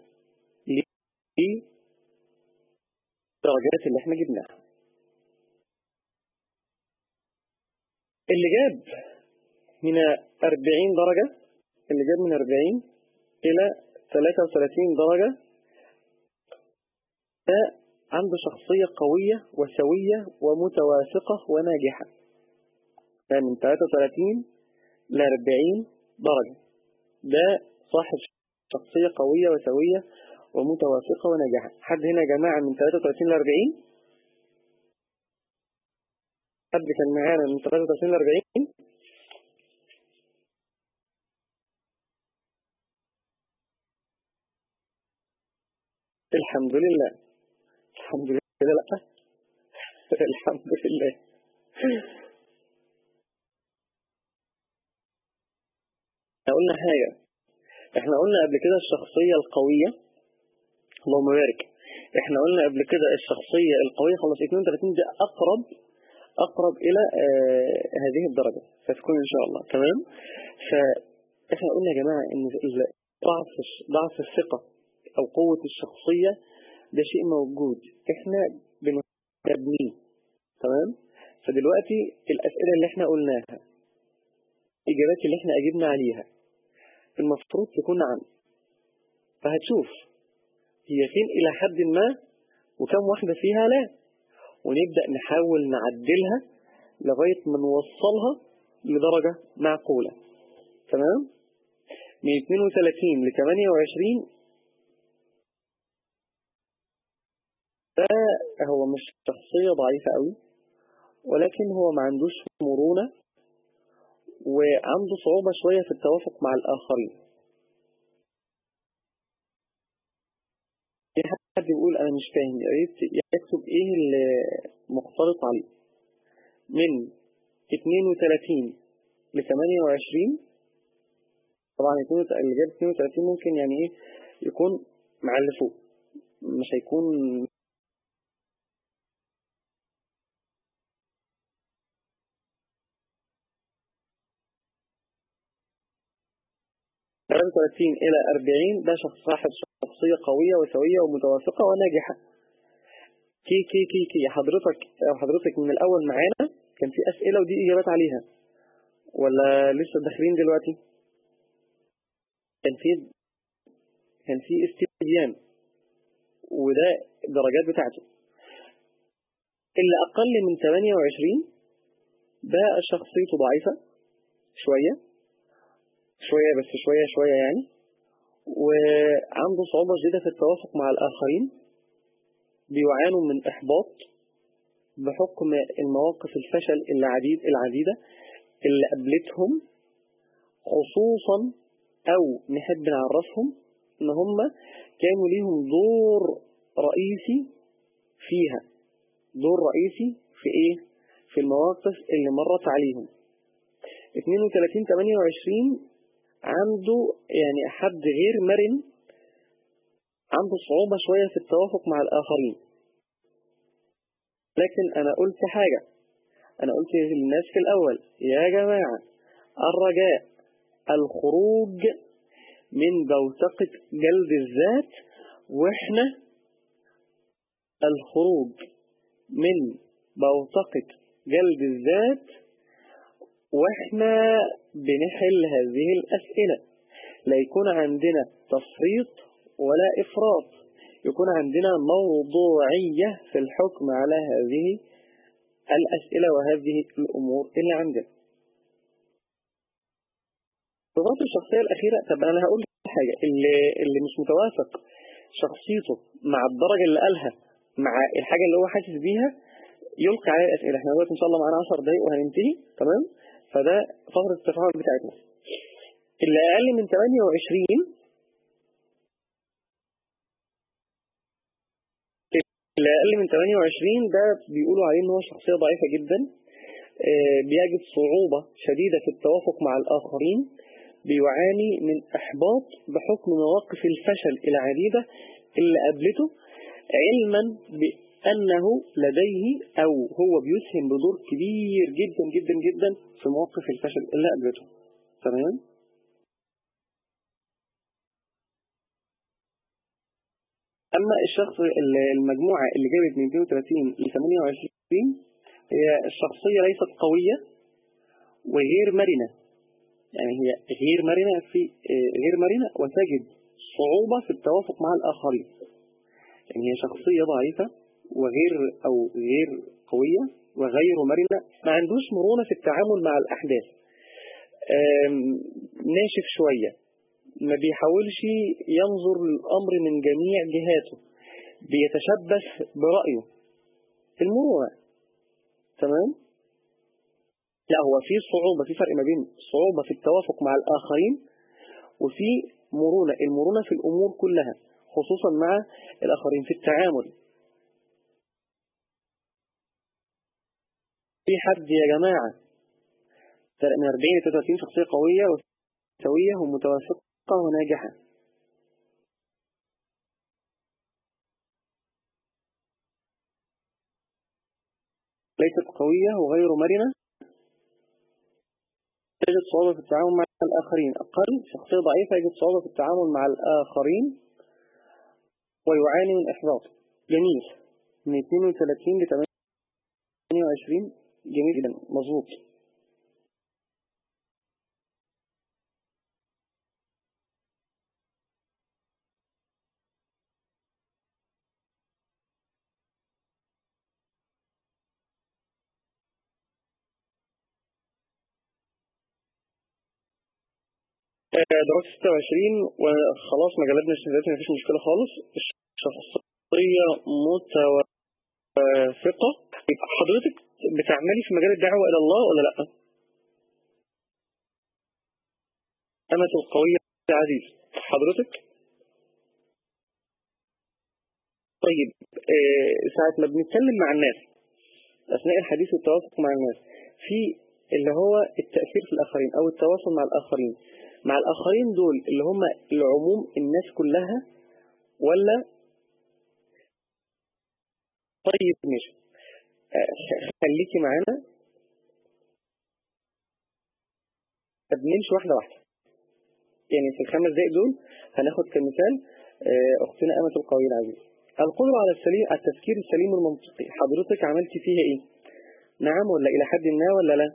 للدرجات اللي احنا جبناها. اللي جاب من أربعين درجة، اللي جاب من أربعين إلى ثلاثة وثلاثين درجة، ده عنده شخصية قوية وسوية ومتوافقة وناجحة. من ثلاثة وثلاثين إلى أربعين درجة ده صاحب شخصية قوية وسوية ومتوافقة وناجحة. حد هنا يا جماعة من ثلاثة وثلاثين إلى أربعين؟ حد كان معانا من ثلاثة وثلاثين إلى أربعين؟ الحمد لله. الحمد لله. لا الحمد لله. احنا قلنا حاجة، احنا قلنا قبل كده الشخصية القوية، اللهم بارك، احنا قلنا قبل كده الشخصية القوية خلاص اثنين وثلاثين دي اقرب اقرب الى آه هذه الدرجة فتكون ان شاء الله تمام. فاحنا قلنا يا جماعة ان ضعف ضعف الثقة او قوة الشخصية ده شيء موجود، احنا بنبنيه تمام. فدلوقتي الاسئلة اللي احنا قلناها، اجابات اللي احنا اجبنا عليها المفروض تكون عن، فهتشوف هي فين الى حد ما وكم واحدة فيها لا، ونبدأ نحاول نعدلها لغاية ما نوصلها لدرجة معقولة تمام. من اثنين وثلاثين ل ثمانية وعشرين ده هو مش شخصية ضعيفة قوي، ولكن هو ما عندوش مرونة وعنده صعوبة شوية في التوافق مع الآخرين. في حد يقول أنا مش فاهم، يا ريت يكتب إيه اللي مختلط عليه. من اثنين وثلاثين ل ثمانية وعشرين طبعا اللي جاب اثنين وثلاثين ممكن يعني إيه يكون مع اللي فوق، مش هيكون ثلاثة وثلاثين إلى أربعين ده شخص صاحب شخصية قوية وسوية ومتوافقة وناجحة. كي كي كي كي حضرتك أو حضرتك من الأول معانا كان في أسئلة ودي إجابات عليها ولا لسه داخلين دلوقتي؟ كان في كان في استبيان وده الدرجات بتاعته. اللي أقل من ثمانية وعشرين ده شخصيته ضعيفة شوية شوية بس شوية شوية يعني، وعنده صعوبة جدا في التوافق مع الآخرين، بيعانوا من إحباط بحكم المواقف الفشل العديد العديدة اللي قابلتهم، خصوصا أو نحب نعرفهم إن هم كانوا ليهم دور رئيسي فيها، دور رئيسي في إيه؟ في المواقف اللي مرت عليهم. اثنين وثلاثين ثمانية وعشرين عنده يعني حد غير مرن، عنده صعوبة شوية في التوافق مع الآخرين. لكن أنا قلت حاجة، أنا قلت للناس في الأول يا جماعة الرجاء الخروج من بوتقة جلد الذات، وإحنا الخروج من بوتقة جلد الذات وإحنا بنحل هذه الأسئلة. لا يكون عندنا تفريط ولا إفراط، يكون عندنا موضوعية في الحكم على هذه الأسئلة وهذه الأمور اللي عندنا. صفات الشخصية الأخيرة، طب أنا هقول حاجة، اللي, اللي مش متوافق شخصيته مع الدرجة اللي قالها مع الحاجة اللي هو حاسس بيها يلقي عليه الأسئلة. احنا دلوقتي إن شاء الله معانا عشر دقايق وهننتهي، تمام؟ فده فترة التفاعل بتاعتنا. اللي أقل من ثمانية وعشرين اللي أقل من ثمانية وعشرين ده بيقولوا عليه إن هو شخصية ضعيفة جدا، بيجد صعوبة شديدة في التوافق مع الآخرين، بيعاني من إحباط بحكم مواقف الفشل العديدة اللي قابلته، علما بأنه لديه أو هو بيسهم بدور كبير جدا جدا جدا في مواقف الفشل اللي قابلته. تمام؟ أما الشخص المجموعة اللي جابت من اثنين وثلاثين ل ثمانية وعشرين هي الشخصية ليست قوية وغير مرنة، يعني هي غير مرنة في غير مرنة وتجد صعوبة في التوافق مع الآخرين. يعني هي شخصية ضعيفة وغير أو غير قوية وغير مرنة، ما عندوش مرونة في التعامل مع الأحداث، ناشف شوية، ما بيحاولش ينظر للأمر من جميع جهاته، بيتشبث برأيه. المرونة تمام؟ لا، هو في صعوبة، في فرق ما بين صعوبة في التوافق مع الآخرين وفي مرونة. المرونة في الأمور كلها خصوصا مع الآخرين في التعامل. في حد يا جماعة فرق من أربعين إلى ثلاثين شخصية قوية وسوية ومتوافقة وناجحة. ليست قوية وغير مرنة، تجد صعوبة في التعامل مع الآخرين. أقل شخصية ضعيفة يجد صعوبة في التعامل مع الآخرين ويعاني من إحباط. جميل. من اثنين وثلاثين ل ثمانية وعشرين جميل جدا، مظبوط. دراسة ستة وعشرين وخلاص ما جلدنا الشهادات، ما فيش مشكلة خالص. الشخصية متوافقة. حضرتك بتعملي في مجال الدعوة إلى الله ولا لأ؟ أمة القوية عزيز حضرتك؟ طيب آه ساعة ما بنتكلم مع الناس أثناء الحديث والتواصل مع الناس في اللي هو التأثير في الآخرين أو التواصل مع الآخرين، مع الآخرين دول اللي هم العموم الناس كلها ولا؟ طيب ماشي، آه خليكي معانا، طب نمشي واحدة واحدة. يعني في الخمس دقايق دول هناخد كمثال آه أختنا أمة القوية العزيز. القدرة على السليم التفكير السليم المنطقي، حضرتك عملتي فيها إيه؟ نعم ولا إلى حد ما ولا لا؟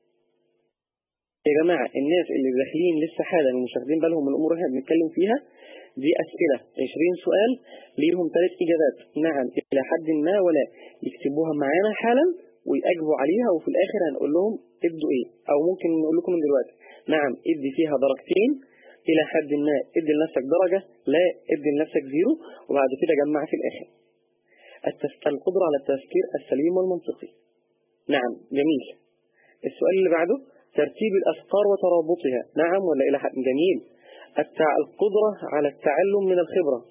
يا جماعة الناس اللي داخلين لسه حالا ومش واخدين بالهم من الأمور اللي احنا بنتكلم فيها دي أسئلة عشرين سؤال ليهم ثلاث إجابات، نعم إلى حد ما ولا، يكتبوها معانا حالا ويأجبوا عليها، وفي الآخر هنقول لهم ادوا إيه، أو ممكن نقول لكم من دلوقتي نعم ادي فيها درجتين، إلى حد ما ادي لنفسك درجة، لا ادي لنفسك زيرو، وبعد كده جمع في الآخر. القدرة على التفكير السليم والمنطقي. نعم جميل. السؤال اللي بعده ترتيب الأفكار وترابطها، نعم ولا إلى حد؟ جميل. القدرة على التعلم من الخبرة،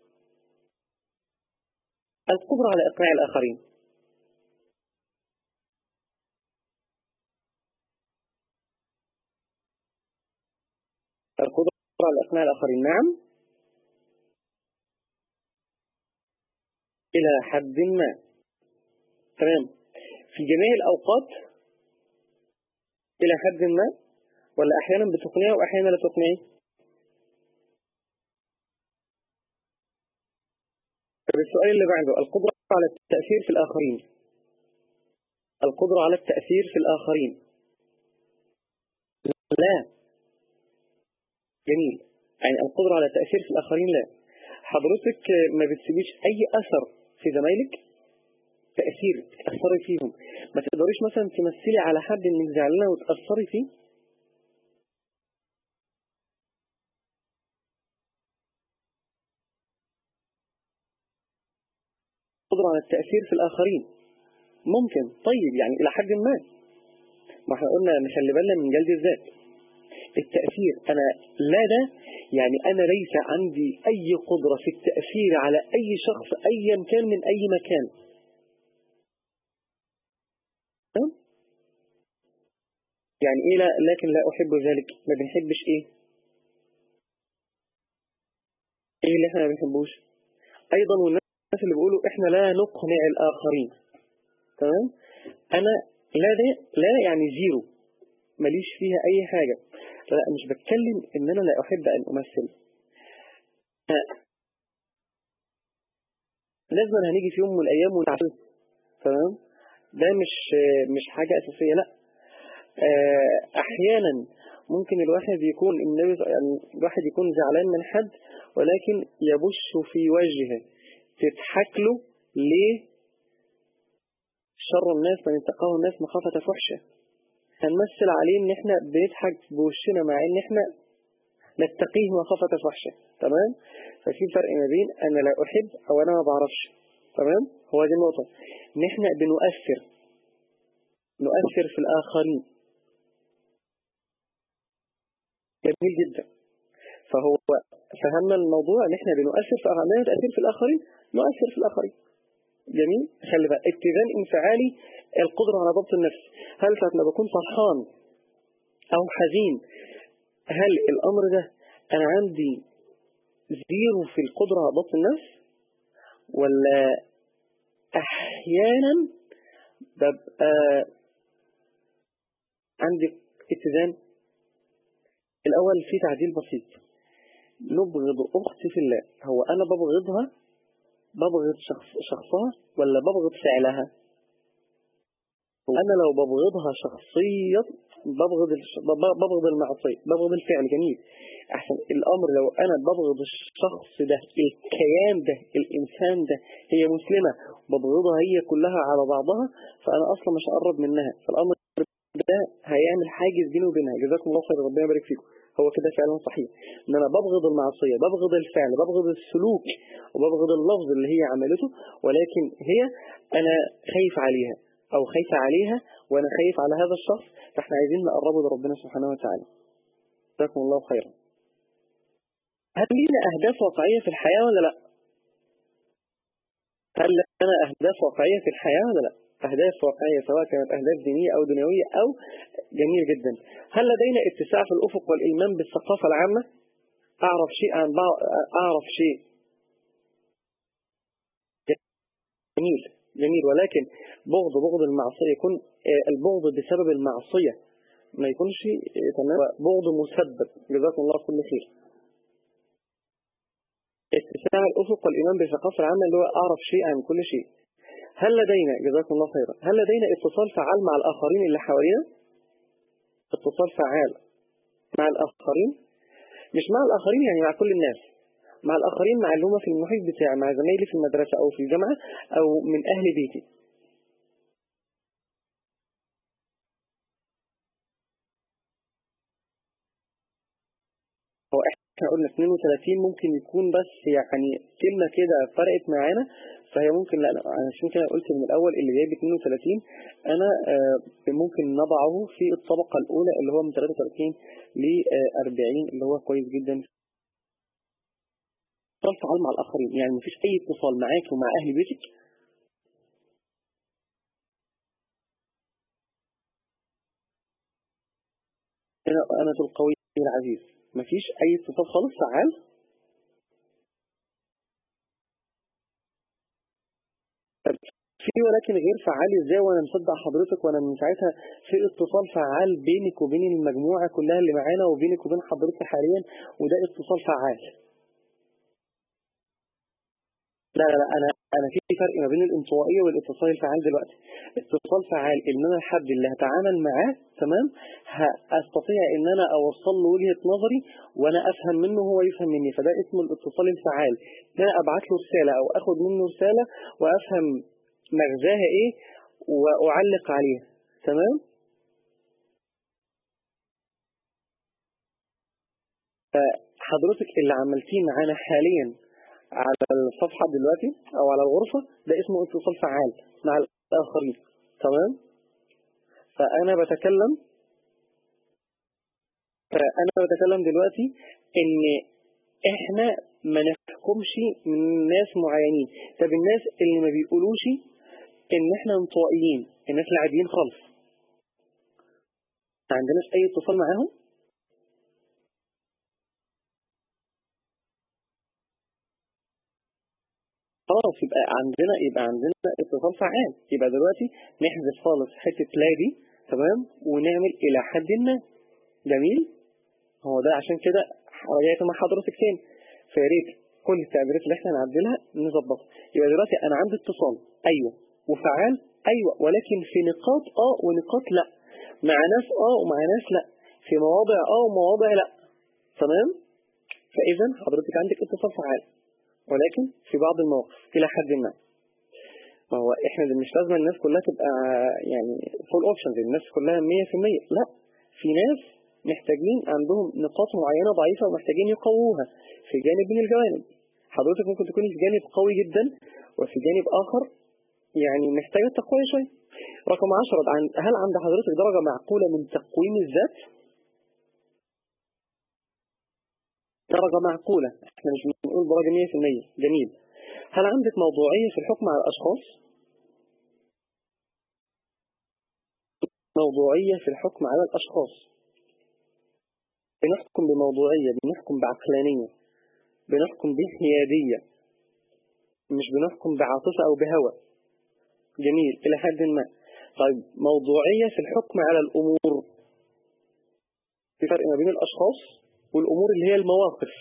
القدرة على إقناع الآخرين. القدرة على إقناع الآخرين، نعم، إلى حد ما. تمام. في جميع الأوقات إلى حد ما، ولا أحيانا بتقنعه وأحيانا لا تقنعه؟ السؤال اللي بعده، القدرة على التأثير في الآخرين، القدرة على التأثير في الآخرين. لا. جميل. يعني القدرة على التأثير في الآخرين لا. حضرتك ما بتسيبيش أي أثر في زمايلك، تأثير تأثري فيهم. ما تقدريش مثلا تمثلي على حد إنك زعلانة وتأثري فيه. القدرة على التأثير في الآخرين ممكن. طيب يعني إلى حد ما، ما احنا قلنا نخلي بالنا من جلد الذات. التأثير أنا لا، ده يعني أنا ليس عندي أي قدرة في التأثير على أي شخص أيا كان من أي مكان. يعني إيه لا؟ لكن لا أحب ذلك. ما بنحبش إيه؟ إيه اللي إحنا ما بنحبوش؟ أيضا والناس اللي بيقولوا إحنا لا نقنع الآخرين. تمام؟ أنا لا، ده لا يعني زيرو، ماليش فيها أي حاجة. لا، مش بتكلم إن أنا لا أحب أن أمثل. لازم هنيجي في يوم من الأيام ونعمل. تمام؟ ده مش مش حاجة أساسية. لا. أحيانا ممكن الواحد يكون يعني الواحد يكون زعلان من حد، ولكن يبش في وجهه تضحك له. ليه؟ شر الناس من اتقاه الناس مخافة فحشه. هنمثل عليه ان احنا بنضحك بوشنا مع ان احنا نتقيه مخافة فحشه. تمام؟ ففي فرق ما بين انا لا احب او انا ما بعرفش. تمام؟ هو دي النقطة، ان احنا بنؤثر نؤثر في الاخرين. جميل جدا. فهو فهمنا الموضوع ان احنا بنؤثر في عملية تأثير في الآخرين، نؤثر في الآخرين. جميل. خلي بقى اتزان انفعالي، القدرة على ضبط النفس. هل ساعة ما بكون فرحان او حزين، هل الامر ده انا عندي زيرو في القدرة على ضبط النفس، ولا احيانا ببقى عندي اتزان؟ الاول في تعديل بسيط. نبغض أختي في الله، هو أنا ببغضها ببغض شخص شخصها ولا ببغض فعلها؟ أنا لو ببغضها شخصيا ببغض الش... ببغض المعصية، ببغض الفعل. جميل. أحسن الأمر لو أنا ببغض الشخص ده، الكيان ده، الإنسان ده، هي مسلمة ببغضها هي كلها على بعضها، فأنا أصلا مش هقرب منها. فالأمر ده هيعمل حاجز بيني وبينها. جزاكم الله خير، ربنا يبارك فيكم. هو كده فعلا صحيح ان انا ببغض المعصية، ببغض الفعل، ببغض السلوك، وببغض اللفظ اللي هي عملته، ولكن هي انا خايف عليها او خايفة عليها، وانا خايف على هذا الشخص، فاحنا عايزين نقربه لربنا سبحانه وتعالى. جزاكم الله خيرا. هل لنا اهداف واقعية في الحياة ولا لا؟ هل لنا اهداف واقعية في الحياة ولا لا؟ أهداف واقعية سواء كانت أهداف دينية أو دنيوية أو جميل جدا. هل لدينا اتساع في الأفق والإلمام بالثقافة العامة؟ أعرف شيء عن بعض، أعرف شيء. جميل جميل. ولكن بغض بغض المعصية يكون البغض بسبب المعصية، ما يكونش تمام بغض مسبب. جزاكم الله كل خير. اتساع الأفق والإلمام بالثقافة العامة اللي هو أعرف شيء عن كل شيء. هل لدينا جزاكم الله خيرا هل لدينا اتصال فعال مع الآخرين اللي حوالينا؟ اتصال فعال مع الآخرين، مش مع الآخرين يعني مع كل الناس، مع الآخرين، مع اللي هم في المحيط بتاعي، مع زمايلي في المدرسة أو في الجامعة أو من أهل بيتي. هو احنا قلنا اثنين وثلاثين ممكن يكون بس يعني كلمة كده فرقت معانا، فهي ممكن، لا أنا عشان كده قلت من الأول اللي جايب اثنين وثلاثين أنا ممكن نضعه في الطبقة الأولى اللي هو من ثلاثة وثلاثين ل أربعين اللي هو كويس جدا. اتصال فعال مع الآخرين، يعني مفيش أي اتصال معاك ومع أهل بيتك أنا أنا القوي العزيز، مفيش أي اتصال خالص فعال. في ولكن غير فعال ازاي وانا مصدق حضرتك وانا من ساعتها في اتصال فعال بينك وبين المجموعة كلها اللي معانا وبينك وبين حضرتك حاليا، وده اتصال فعال. لا لا لا انا انا في فرق ما بين الانطوائية والاتصال الفعال دلوقتي. اتصال فعال ان انا الحد اللي هتعامل معاه تمام هستطيع ان انا اوصل له وجهة نظري وانا افهم منه وهو يفهم مني، فده اسمه الاتصال الفعال. ان انا ابعت له رسالة او اخد منه رسالة وافهم مغزاها ايه واعلق عليها. تمام. فحضرتك اللي عملتيه معانا حاليا على الصفحة دلوقتي او على الغرفة ده اسمه اتصال فعال مع الاخرين. تمام. فانا بتكلم فانا بتكلم دلوقتي ان احنا ما نحكمش من ناس معينين. طب الناس اللي ما بيقولوش ان احنا انطوائيين، الناس العاديين خالص ما عندناش اي اتصال معاهم، خلاص يبقى عندنا يبقى عندنا اتصال فعال. يبقى دلوقتي نحذف خالص حته لا دي تمام ونعمل الى حد ما. جميل. هو ده عشان كده رجعت مع حضرتك تاني، فيا ريت كل التعبيرات اللي احنا نعدلها نظبطها. يبقى دلوقتي انا عندي اتصال ايوه وفعال ايوه، ولكن في نقاط اه ونقاط لا، مع ناس اه ومع ناس لا، في مواضع اه ومواضع لا. تمام. فاذا حضرتك عندك اتصال فعال ولكن في بعض المواقف الى حد ما. ما هو احنا مش لازم الناس كلها تبقى يعني فول اوبشنز، الناس كلها مية في المية، لا، في ناس محتاجين عندهم نقاط معينة ضعيفة ومحتاجين يقووها في جانب من الجوانب. حضرتك ممكن تكون في جانب قوي جدا وفي جانب آخر يعني محتاجة تقوية شوية. رقم عشرة، هل عند حضرتك درجة معقولة من تقويم الذات؟ درجة معقولة، احنا مش بنقول درجة مية في المية. جميل. هل عندك موضوعية في الحكم على الأشخاص؟ موضوعية في الحكم على الأشخاص، بنحكم بموضوعية، بنحكم بعقلانية، بنحكم بحيادية، مش بنحكم بعاطفة أو بهوى. جميل إلى حد ما. طيب موضوعية في الحكم على الأمور، في فرق ما بين الأشخاص والأمور اللي هي المواقف،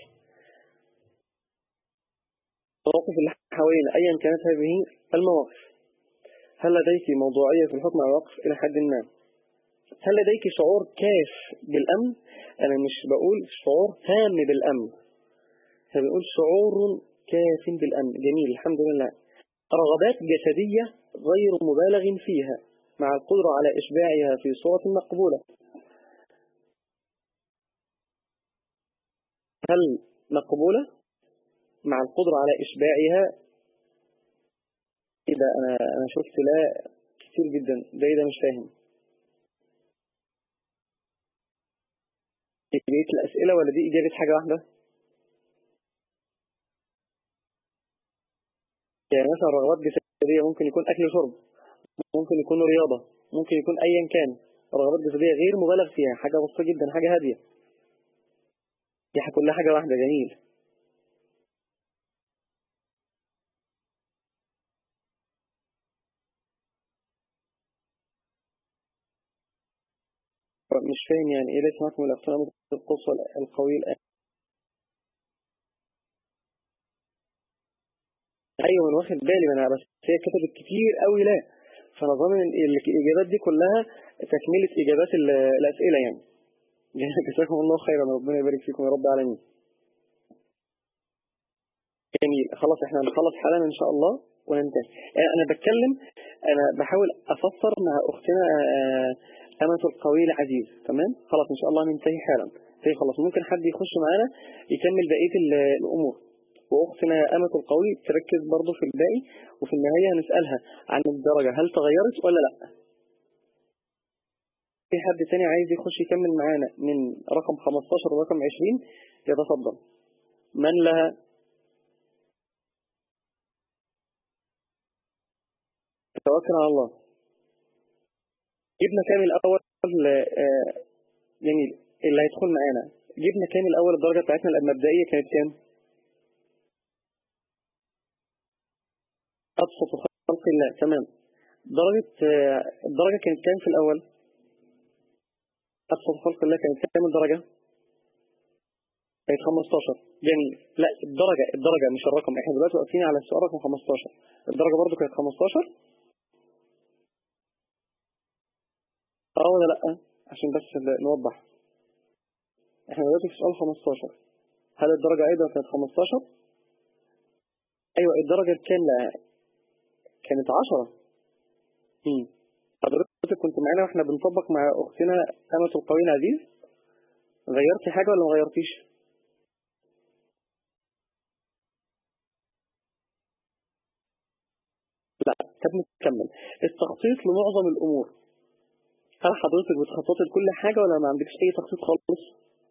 المواقف اللي حوالينا أيا كانت هذه المواقف. هل لديك موضوعية في الحكم على الواقف إلى حد ما؟ هل لديك شعور كاف بالأمن؟ أنا مش بقول شعور تام بالأمن، أنا بقول شعور كاف بالأمن. جميل الحمد لله. رغبات جسدية غير مبالغ فيها مع القدرة على إشباعها في صورة مقبولة. هل مقبولة مع القدرة على إشباعها؟ إذا أنا أنا شفت لا كتير جدا، ده إذا مش فاهم بقية الأسئلة ولا دي إجابة حاجة واحدة؟ يعني مثلا رغبات جسدية ممكن يكون أكل وشرب، ممكن يكون رياضة، ممكن يكون أيا كان. رغبات جسدية غير مبالغ فيها، حاجة بسيطة جدا، حاجة هادية، دي كلها حاجة واحدة. جميل. مش فاهم يعني إيه ليس معكم الأفلام القصوى القوي الآن؟ أيوة أنا واخد بالي منها، بس هي كتبت كتير قوي لا، فأنا ظن الإجابات دي كلها تكملة إجابات الأسئلة يعني. جزاكم الله خيرا، ربنا يبارك فيكم يا رب العالمين. جميل. خلاص احنا هنخلص حالا ان شاء الله وننتهي. انا بتكلم انا بحاول افسر مع اختنا أمة القوي العزيز. تمام. خلاص ان شاء الله ننتهي حالا. طيب خلاص ممكن حد يخش معانا يكمل بقية الامور. وأختنا أمة القوي تركز برضو في الباقي، وفي النهاية هنسألها عن الدرجة هل تغيرت ولا لأ. في حد تاني عايز يخش يكمل معانا من رقم خمستاشر ورقم عشرين يتفضل. من لها؟ توكل على الله. جبنا كام الأول؟ آه جميل. اللي هيدخل معانا جبنا كام الأول؟ الدرجة بتاعتنا المبدئية كانت كام؟ أبسط خلق الله. تمام. درجة آه الدرجة كانت كام في الأول؟ أبسط خلق الله كانت كام الدرجة؟ كانت خمستاشر. جميل. لا الدرجة الدرجة مش الرقم، احنا دلوقتي واقفين على السؤال رقم خمستاشر. الدرجة برضو كانت خمستاشر. اه ولا لا؟ عشان بس نوضح، احنا دلوقتي في سؤال خمستاشر. هل الدرجة ايضا كانت خمستاشر؟ ايوه الدرجة الكاملة كانت عشرة. امم حضرتك كنت معانا واحنا بنطبق مع اختنا أمة القوي العزيز. غيرتي حاجة ولا ما غيرتيش؟ لا. طب نكمل. التخطيط لمعظم الامور، هل حضرتك بتخططي لكل حاجة ولا ما عندكش اي تخطيط خالص؟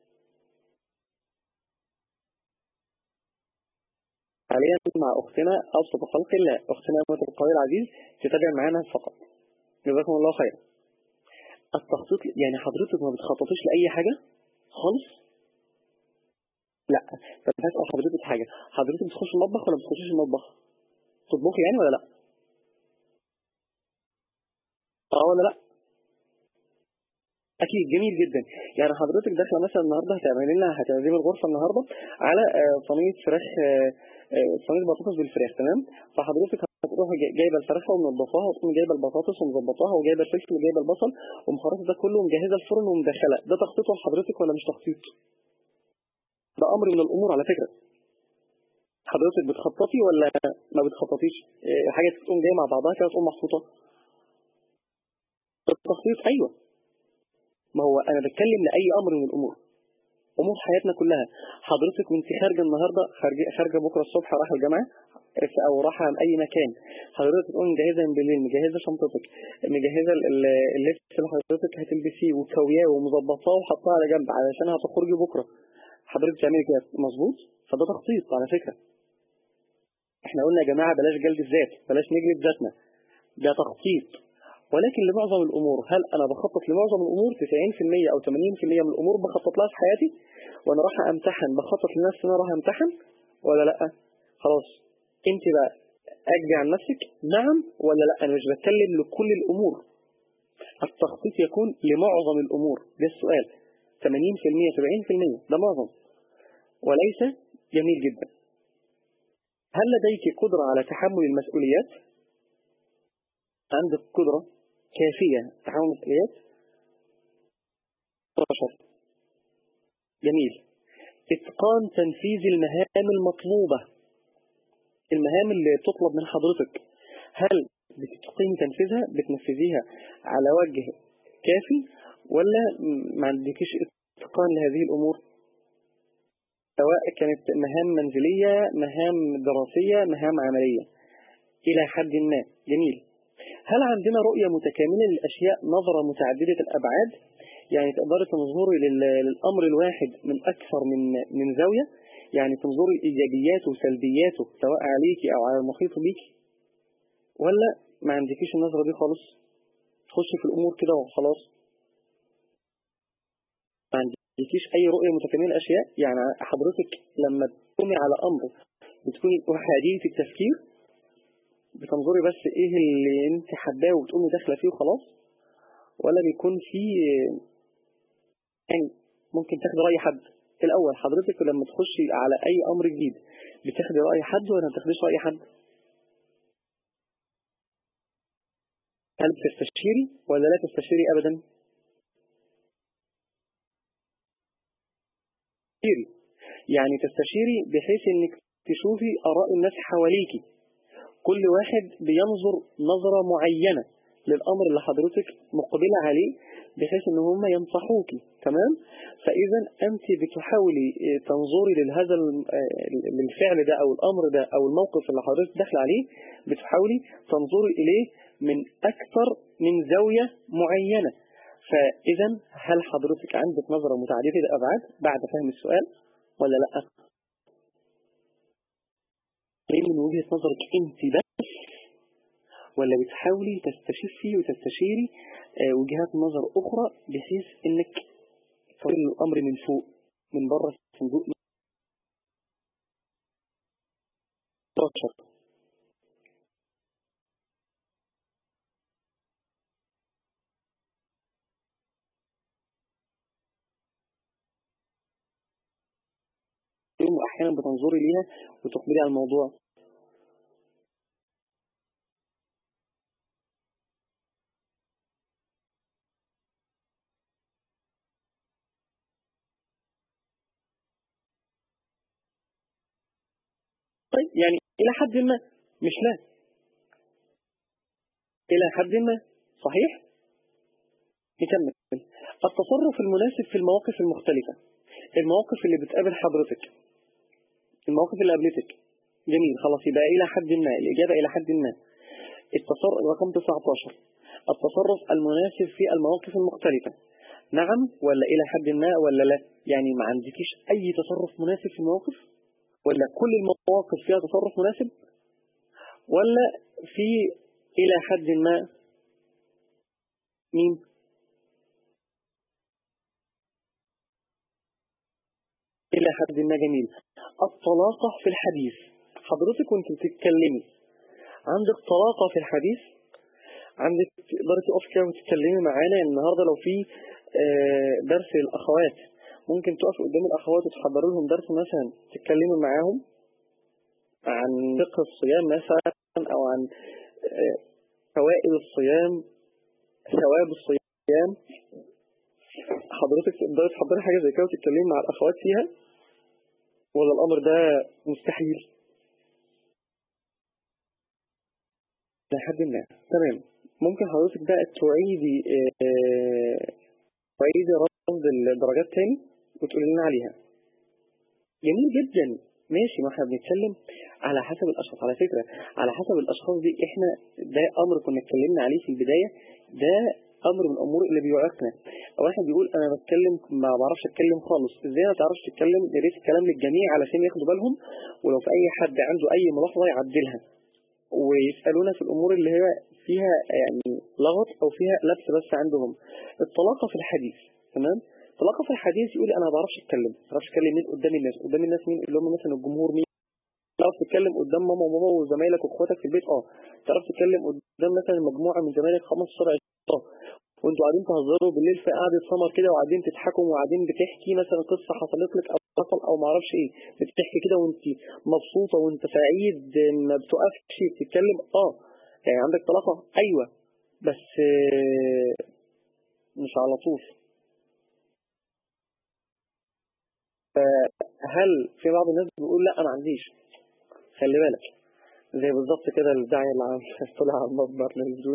حاليا مع اختنا ابسط خلق الله، اختنا أمة القوي العزيز، تتابع معانا فقط. جزاكم الله خير. التخطيط يعني حضرتك ما بتخططيش لاي حاجة خالص؟ لا. طب هسأل حضرتك حاجة، حضرتك بتخش المطبخ ولا ما بتخشيش المطبخ؟ تطبخي يعني ولا لا؟ اه ولا لا؟ اكيد. جميل جدا. يعني حضرتك داخله مثلا النهارده هتعملي لنا هتعزمي الغرفه النهارده على آه، صينيه فراخ، آه، آه، صينيه بطاطس بالفراخ. تمام. فحضرتك هتروحي جاي- جايبه الفراخه ومنضفاها، وتقوم جايبه البطاطس ومظبطاها، وجايبه الفلفل وجايبه البصل ومخرطه ده كله ومجهزه الفرن ومدخله. ده تخطيط لحضرتك ولا مش تخطيط؟ ده امر من الامور على فكره. حضرتك بتخططي ولا ما بتخططيش؟ آه، حاجه تقوم جايه مع بعضها كده تقوم محطوطه. ده التخطيط. ايوه. ما هو انا بتكلم لاي امر من الامور، امور حياتنا كلها. حضرتك وانت خارجه النهارده، خارجه خارجه بكره الصبح رايحه الجامعه او رايحه اي مكان، حضرتك تكون مجهزه من بالليل، مجهزه شنطتك، مجهزه اللبس اللي حضرتك هتلبسيه وكوياه ومظبطاه وحطاه على جنب علشان هتخرجي بكره. حضرتك تعملي كده مظبوط. فده تخطيط على فكره. احنا قلنا يا جماعه بلاش جلد الذات، بلاش نجلد ذاتنا. ده تخطيط. ولكن لمعظم الامور، هل انا بخطط لمعظم الامور؟ تسعين في المية او ثمانين في المية من الامور بخطط لها في حياتي. وانا راح امتحن بخطط لنفسي انا راح امتحن ولا لا؟ خلاص. انت بقى اجي عن نفسك نعم ولا لا. انا مش بتكلم لكل الامور، التخطيط يكون لمعظم الامور. ده السؤال. ثمانين في المية سبعين في المية ده معظم وليس. جميل جدا. هل لديك قدرة على تحمل المسؤوليات؟ عندك قدرة كافية تحمل المسؤوليات؟ جميل. اتقان تنفيذ المهام المطلوبة، المهام اللي تطلب من حضرتك، هل بتتقين تنفيذها؟ بتنفذيها على وجه كافي ولا ما عندكش اتقان لهذه الامور؟ سواء كانت مهام منزلية، مهام دراسية، مهام عملية الى حد ما. جميل. هل عندنا رؤية متكاملة للاشياء، نظرة متعددة الابعاد؟ يعني تقدري تنظري للأمر الواحد من أكثر من من زاوية، يعني تنظري إيجابياته وسلبياته سواء عليكي أو على المحيط بيكي، ولا ما عندكيش النظرة دي خالص؟ تخشي في الأمور كده وخلاص. ما عندكيش أي رؤية متكاملة للأشياء. يعني حضرتك لما تقومي على أمر بتكوني حديثة التفكير، بتنظري بس إيه اللي أنت حباه وبتقومي داخلة فيه وخلاص، ولا بيكون في يعني ممكن تاخد رأي حد الأول؟ حضرتك لما تخشي على أي أمر جديد بتاخدي رأي حد ولا ما بتاخديش رأي حد؟ هل بتستشيري ولا لا تستشيري أبدا؟ تستشيري يعني تستشيري بحيث إنك تشوفي آراء الناس حواليكي، كل واحد بينظر نظرة معينة للأمر اللي حضرتك مقبلة عليه بحيث ان هم ينصحوك. تمام؟ فاذا انت بتحاولي تنظري لهذا للفعل ده او الامر ده او الموقف اللي حضرتك داخل عليه، بتحاولي تنظري اليه من اكثر من زاوية معينة. فاذا هل حضرتك عندك نظرة متعددة الابعاد بعد فهم السؤال ولا لا؟ ايه من وجهة نظرك انت بس، ولا بتحاولي تستشفي وتستشيري وجهات نظر اخرى بحيث انك تقول الامر من فوق من بره الصندوق مباشر؟ واحيانا بتنظري ليها وتقبلي على الموضوع. طيب يعني الى حد ما، مش لا، الى حد ما صحيح. نكمل. التصرف المناسب في المواقف المختلفة، المواقف اللي بتقابل حضرتك، المواقف اللي قابلتك. جميل، خلاص، يبقى الى حد ما الاجابة الى حد ما. التصرف رقم تسعة عشر، التصرف المناسب في المواقف المختلفة. نعم ولا الى حد ما ولا لا؟ يعني ما عندكيش اي تصرف مناسب في المواقف، ولا كل المواقف فيها تصرف مناسب، ولا في الى حد ما؟ مين؟ الى حد ما. جميل. الطلاقة في الحديث، حضرتك وانت بتتكلمي عندك طلاقة في الحديث، عندك تقدري تقفي كده وتتكلمي معانا النهارده. لو في درس للاخوات ممكن تقفي قدام الاخوات وتحضروا لهم درس مثلا، تتكلمي معاهم عن فقه الصيام مثلا، او عن فوائد الصيام، ثواب الصيام. حضرتك تقدري تحضري حاجه زي كده وتتكلمي مع الاخوات فيها، ولا الامر ده مستحيل لحد ما؟ تمام. ممكن حضرتك بقى تعيدي اه تعيدي رصد الدرجات تاني وتقولي لنا عليها. جميل جدا، ماشي. ما احنا بنتكلم على حسب الاشخاص، على فكرة على حسب الاشخاص دي. احنا ده امر كنا اتكلمنا عليه في البداية، ده امر من الامور اللي بيعيقنا. واحد بيقول انا بتكلم ما بعرفش اتكلم خالص. ازاي ما تعرفش تتكلم؟ يا ريت الكلام للجميع علشان ياخدوا بالهم، ولو في اي حد عنده اي ملاحظة يعدلها، ويسألونا في الامور اللي هي فيها يعني لغط او فيها لبس بس عندهم. الطلاقة في الحديث، تمام؟ الطلاقة في الحديث يقول انا ما بعرفش اتكلم. ما بعرفش اتكلم مين قدام الناس؟ قدام الناس مين؟ اللي هم مثلا الجمهور. مين تعرف تتكلم قدام ماما وبابا وزمايلك واخواتك في البيت؟ اه. تعرف تتكلم قدام مثلا مجموعة من زمايلك خمستاشر عشرين؟ اه. وانتوا قاعدين تهزروا بالليل في قعدة سمر كده، وقاعدين تضحكوا، وقاعدين بتحكي مثلا قصة حصلت لك او حصل او ما اعرفش ايه، بتحكي كده وانت مبسوطة وانت سعيد، ما بتوقفش بتتكلم. اه يعني عندك طلاقة، ايوه، بس مش على طول. هل في بعض الناس بيقول لا انا عنديش؟ خلي بالك، زي بالظبط كده الداعية اللي عم طلع على المنبر للزوج.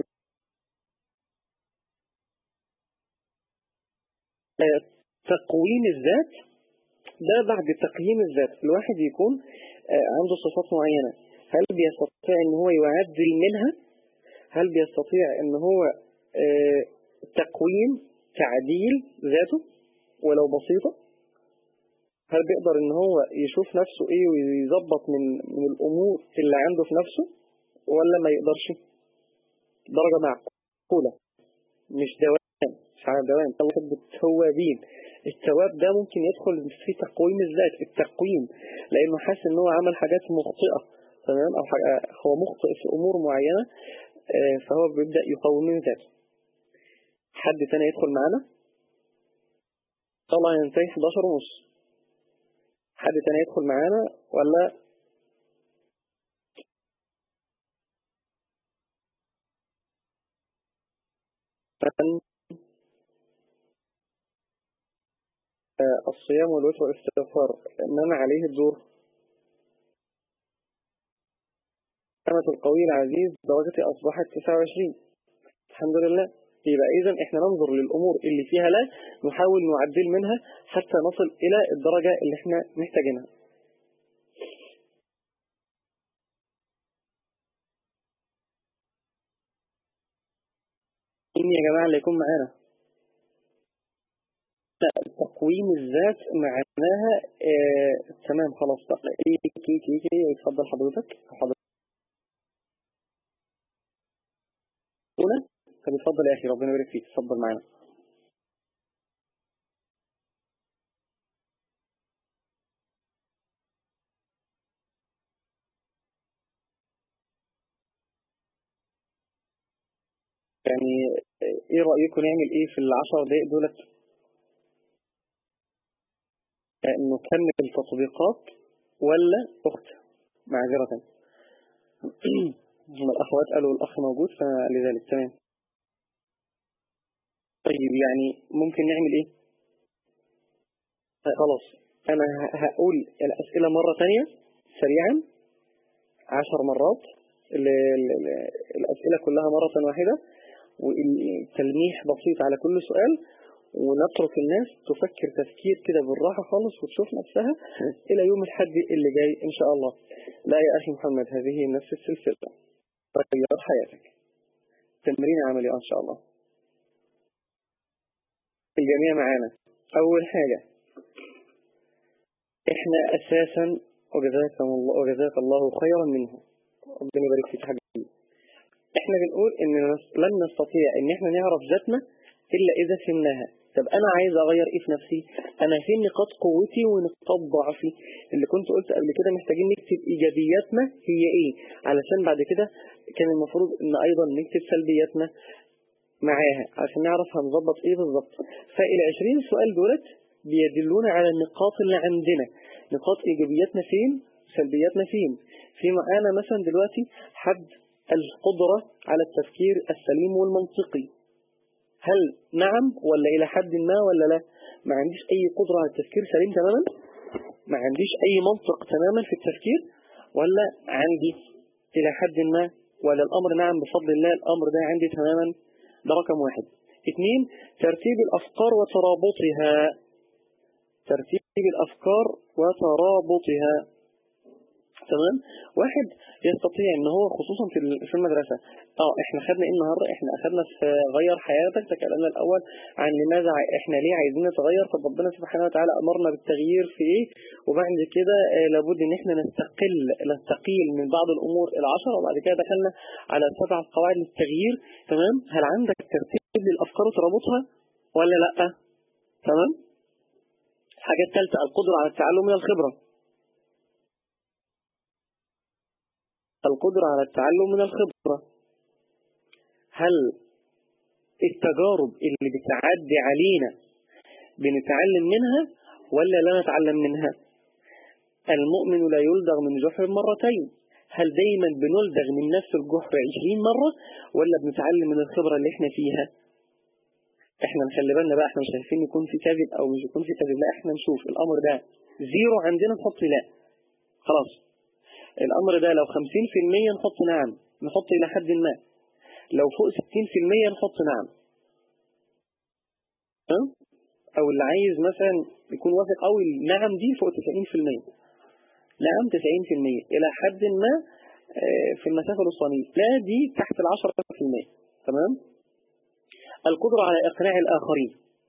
تقويم الذات ده بعد تقييم الذات الواحد يكون عنده صفات معينة. هل بيستطيع ان هو يعدل منها؟ هل بيستطيع ان هو تقويم تعديل ذاته ولو بسيطة؟ هل بيقدر ان هو يشوف نفسه ايه ويظبط من من الامور اللي عنده في نفسه، ولا ما يقدرش؟ درجة معقولة، مش دوام، مش على دوام. تواب التوابين، التواب ده ممكن يدخل في تقويم الذات، التقويم، لانه حاسس ان هو عمل حاجات مخطئة، تمام، او حاجة هو مخطئ في امور معينة، فهو بيبدأ يقوم من ذاته. حد تاني يدخل معنا؟ طلع ينتهي حداشر ونص. حد تاني يدخل معانا ولا؟ الصيام والوتر والاستغفار انما عليه الدور. أمة القوي العزيز درجتي أصبحت تسعة وعشرين، الحمد لله. يبقى إذا إحنا ننظر للأمور اللي فيها لا، نحاول نعدل منها حتى نصل إلى الدرجة اللي إحنا محتاجينها. مين يا جماعة اللي يكون معانا؟ تقويم الذات معناها آه تمام خلاص. إيه كي كي كي اتفضل حضرتك حضرتك هنا. طب اتفضل يا أخي ربنا يبارك فيك، اتفضل معانا. يعني ايه رأيكم نعمل ايه في العشر دقايق دولت؟ نكمل التطبيقات ولا اخت معذرة؟ هم الاخوات قالوا الاخ موجود فلذلك تمام. طيب يعني ممكن نعمل ايه؟ خلاص انا هقول الاسئلة مرة تانية سريعا عشر مرات، الاسئلة كلها مرة واحدة، والتلميح بسيط على كل سؤال، ونترك الناس تفكر تفكير كده بالراحة خالص وتشوف نفسها إلى يوم الحد اللي جاي إن شاء الله. لا يا أخي محمد، هذه نفس السلسلة، غير حياتك. تمرين عملي إن شاء الله. الجميع معانا. أول حاجة إحنا أساسا وجزاك الله وجزاك الله خيرا منه، ربنا يبارك فيك حبيبي. إحنا بنقول إن لن نستطيع إن إحنا نعرف ذاتنا إلا إذا فهمناها. طب أنا عايز أغير إيه في نفسي؟ أنا فين نقاط قوتي ونقاط ضعفي؟ اللي كنت قلت قبل كده محتاجين نكتب إيجابياتنا هي إيه، علشان بعد كده كان المفروض إن أيضا نكتب سلبياتنا معاها عشان نعرف هنظبط إيه بالظبط. فالعشرين سؤال دولت بيدلونا على النقاط اللي عندنا، نقاط إيجابياتنا فين سلبياتنا فين. في معانا مثلا دلوقتي حد القدرة على التفكير السليم والمنطقي، هل نعم ولا إلى حد ما ولا لا؟ ما عنديش أي قدرة على التفكير سليم تماما، ما عنديش أي منطق تماما في التفكير، ولا عندي إلى حد ما، ولا الأمر نعم بفضل الله الأمر ده عندي تماما. ده رقم واحد. اثنين، ترتيب الأفكار وترابطها، ترتيب الأفكار وترابطها. تمام. واحد يستطيع ان هو خصوصا في في المدرسه اه احنا خدنا ايه النهارده؟ احنا اخدنا في غير حياتك، تكلمنا الاول عن لماذا احنا ليه عايزين نتغير، طب ربنا سبحانه وتعالى امرنا بالتغيير في ايه، وبعد كده آه لابد ان احنا نستقل نستقيل من بعض الامور العشره، وبعد كده دخلنا على سبع قواعد للتغيير. تمام. هل عندك ترتيب للافكار وترابطها ولا لا؟ تمام. الحاجه الثالثه القدره على التعلم من الخبره، القدرة على التعلم من الخبرة. هل التجارب اللي بتعدي علينا بنتعلم منها ولا لا نتعلم منها؟ المؤمن لا يلدغ من جحر مرتين، هل دايما بنلدغ من نفس الجحر عشرين مرة ولا بنتعلم من الخبرة اللي احنا فيها؟ احنا نخلي بالنا بقى، احنا مش شايفين يكون في كذب او مش يكون في كذب، لا احنا نشوف الامر ده زيرو عندنا نحط لا، خلاص الأمر ده لو خمسين في المية نحط نعم، نحط إلى حد ما، لو فوق ستين في المية نحط نعم. ها؟ أو اللي عايز مثلا يكون واثق أوي نعم دي فوق تسعين في المية، نعم تسعين في المية إلى حد ما في المسافة الوسطانية، لا دي تحت العشرة في المية. تمام. القدرة على إقناع الآخرين،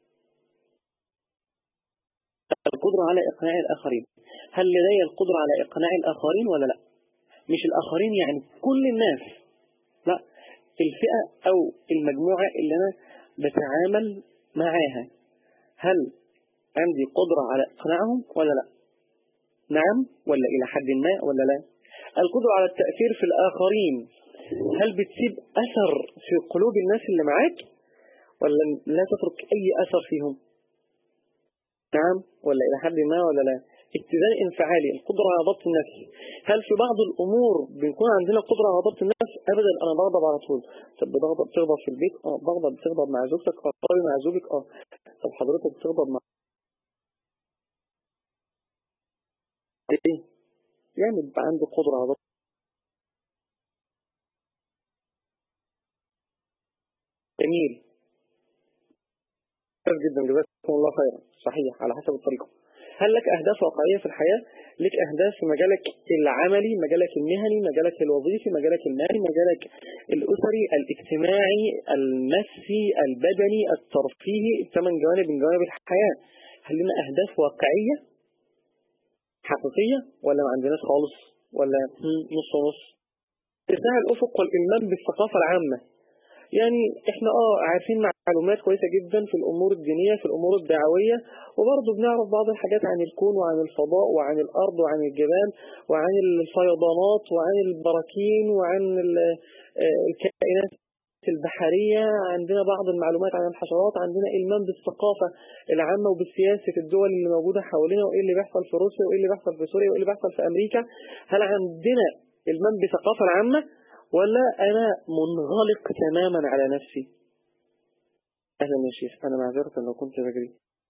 القدرة على إقناع الآخرين، هل لدي القدرة على إقناع الآخرين ولا لا؟ مش الآخرين يعني كل الناس، لا، الفئة أو المجموعة اللي أنا بتعامل معاها، هل عندي قدرة على إقناعهم ولا لا؟ نعم ولا إلى حد ما ولا لا؟ القدرة على التأثير في الآخرين، هل بتسيب أثر في قلوب الناس اللي معاك ولا لا تترك أي أثر فيهم؟ نعم ولا إلى حد ما ولا لا؟ اتزان انفعالي، القدرة على ضبط النفس، هل في بعض الأمور بنكون عندنا قدرة على ضبط النفس؟ أبدا أنا بغضب على طول. طب بتغضب بتغضب في البيت؟ اه بغضب. بتغضب مع زوجتك؟ اه طيب مع زوجك؟ اه طب حضرتك بتغضب مع ايه؟ يعني يبقى عنده قدرة على ضبط. جميل. كويس جدا، جزاكم الله خيرا. صحيح، على حسب الطريقة. هل لك أهداف واقعية في الحياة؟ لك أهداف في مجالك العملي، مجالك المهني، مجالك الوظيفي، مجالك المالي، مجالك الأسري، الاجتماعي، النفسي، البدني، الترفيهي، الثمان جوانب من جوانب الحياة. هل لنا أهداف واقعية حقيقية ولا ما عندناش خالص، ولا نص ونص؟ اتساع الأفق والإلمام بالثقافة العامة. يعني احنا اه عارفين معلومات كويسة جدا في الأمور الدينية، في الأمور الدعوية، وبرضه بنعرف بعض الحاجات عن الكون وعن الفضاء وعن الأرض وعن الجبال وعن الفيضانات وعن البراكين وعن الكائنات البحرية. عندنا بعض المعلومات عن الحشرات. عندنا إلمام بالثقافة العامة وبالسياسة في الدول اللي موجودة حوالينا، وإيه اللي بيحصل في روسيا وإيه اللي بيحصل في سوريا وإيه اللي بيحصل في أمريكا. هل عندنا إلمام بالثقافة العامة ولا أنا منغلق تماما على نفسي؟ أهلا يا شيخ، أنا معذرة لو كنت بجري.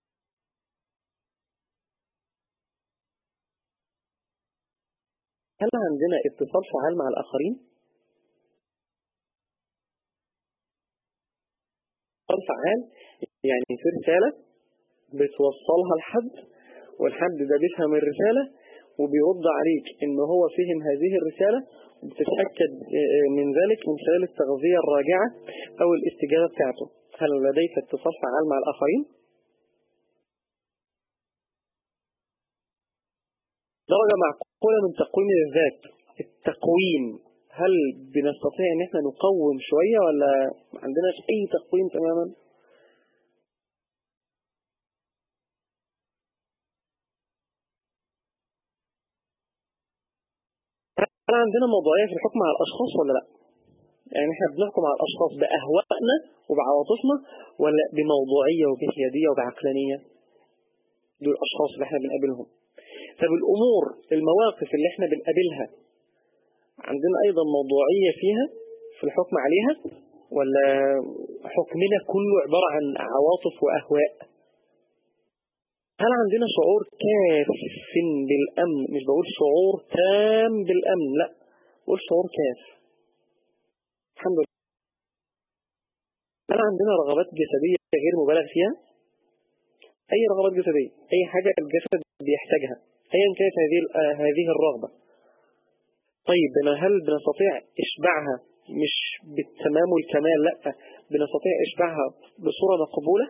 هل عندنا اتصال فعال مع الآخرين؟ اتصال فعال يعني في رسالة بتوصلها لحد، والحد ده بيفهم الرسالة وبيرد عليك إن هو فهم هذه الرسالة، وبتتأكد من ذلك من خلال التغذية الراجعة أو الاستجابة بتاعته. هل لديك اتصال فعال مع الآخرين؟ درجة معقولة من تقويم الذات. التقويم، هل بنستطيع ان احنا نقوم شوية ولا ما عندناش اي تقويم تماما؟ هل عندنا موضوعية في الحكم على الاشخاص ولا لا؟ يعني احنا بنحكم على الاشخاص باهوائنا وبعواطفنا ولا بموضوعية وبحيادية وبعقلانية؟ دول الاشخاص اللي احنا بنقابلهم. طب الامور، المواقف اللي احنا بنقابلها، عندنا ايضا موضوعية فيها في الحكم عليها ولا حكمنا كله عبارة عن عواطف واهواء؟ هل عندنا شعور كاف بالامن؟ مش بقول شعور تام بالامن، لا، بقول شعور كاف. الحمد لله. هل عندنا رغبات جسدية غير مبالغ فيها؟ اي رغبات جسدية، اي حاجة الجسد بيحتاجها ايا كانت هذه هذه الرغبة. طيب هل بنستطيع اشباعها مش بالتمام والكمال، لا، بنستطيع اشباعها بصورة مقبولة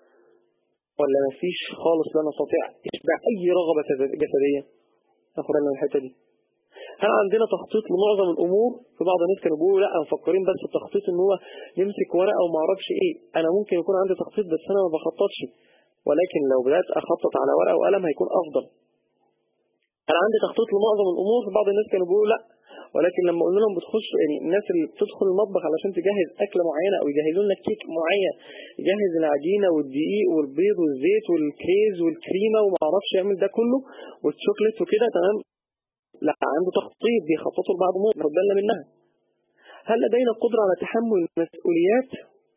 ولا مفيش خالص لا نستطيع اشباع اي رغبة جسدية؟ ناخد بالنا من الحتة دي. هل عندنا تخطيط لمعظم الامور؟ في بعض الناس كانوا بيقولوا لا، مفكرين بس التخطيط ان هو نمسك ورقة وما اعرفش ايه. انا ممكن يكون عندي تخطيط بس انا ما بخططش، ولكن لو بدأت اخطط على ورقة وقلم هيكون افضل. انا عندي تخطيط لمعظم الامور. في بعض الناس كانوا بيقولوا لا، ولكن لما قلنا لهم بتخشوا، يعني الناس اللي بتدخل المطبخ علشان تجهز اكله معينه او يجهزوا لنا كيك معين، يجهز العجينه والدقيق والبيض والزيت والكريز والكريمه وما اعرفش يعمل ده كله والشوكليت وكده، تمام، لا، عنده تخطيط بيخططوا لبعض امور ناخد بالنا منها. هل لدينا قدره على تحمل المسؤوليات؟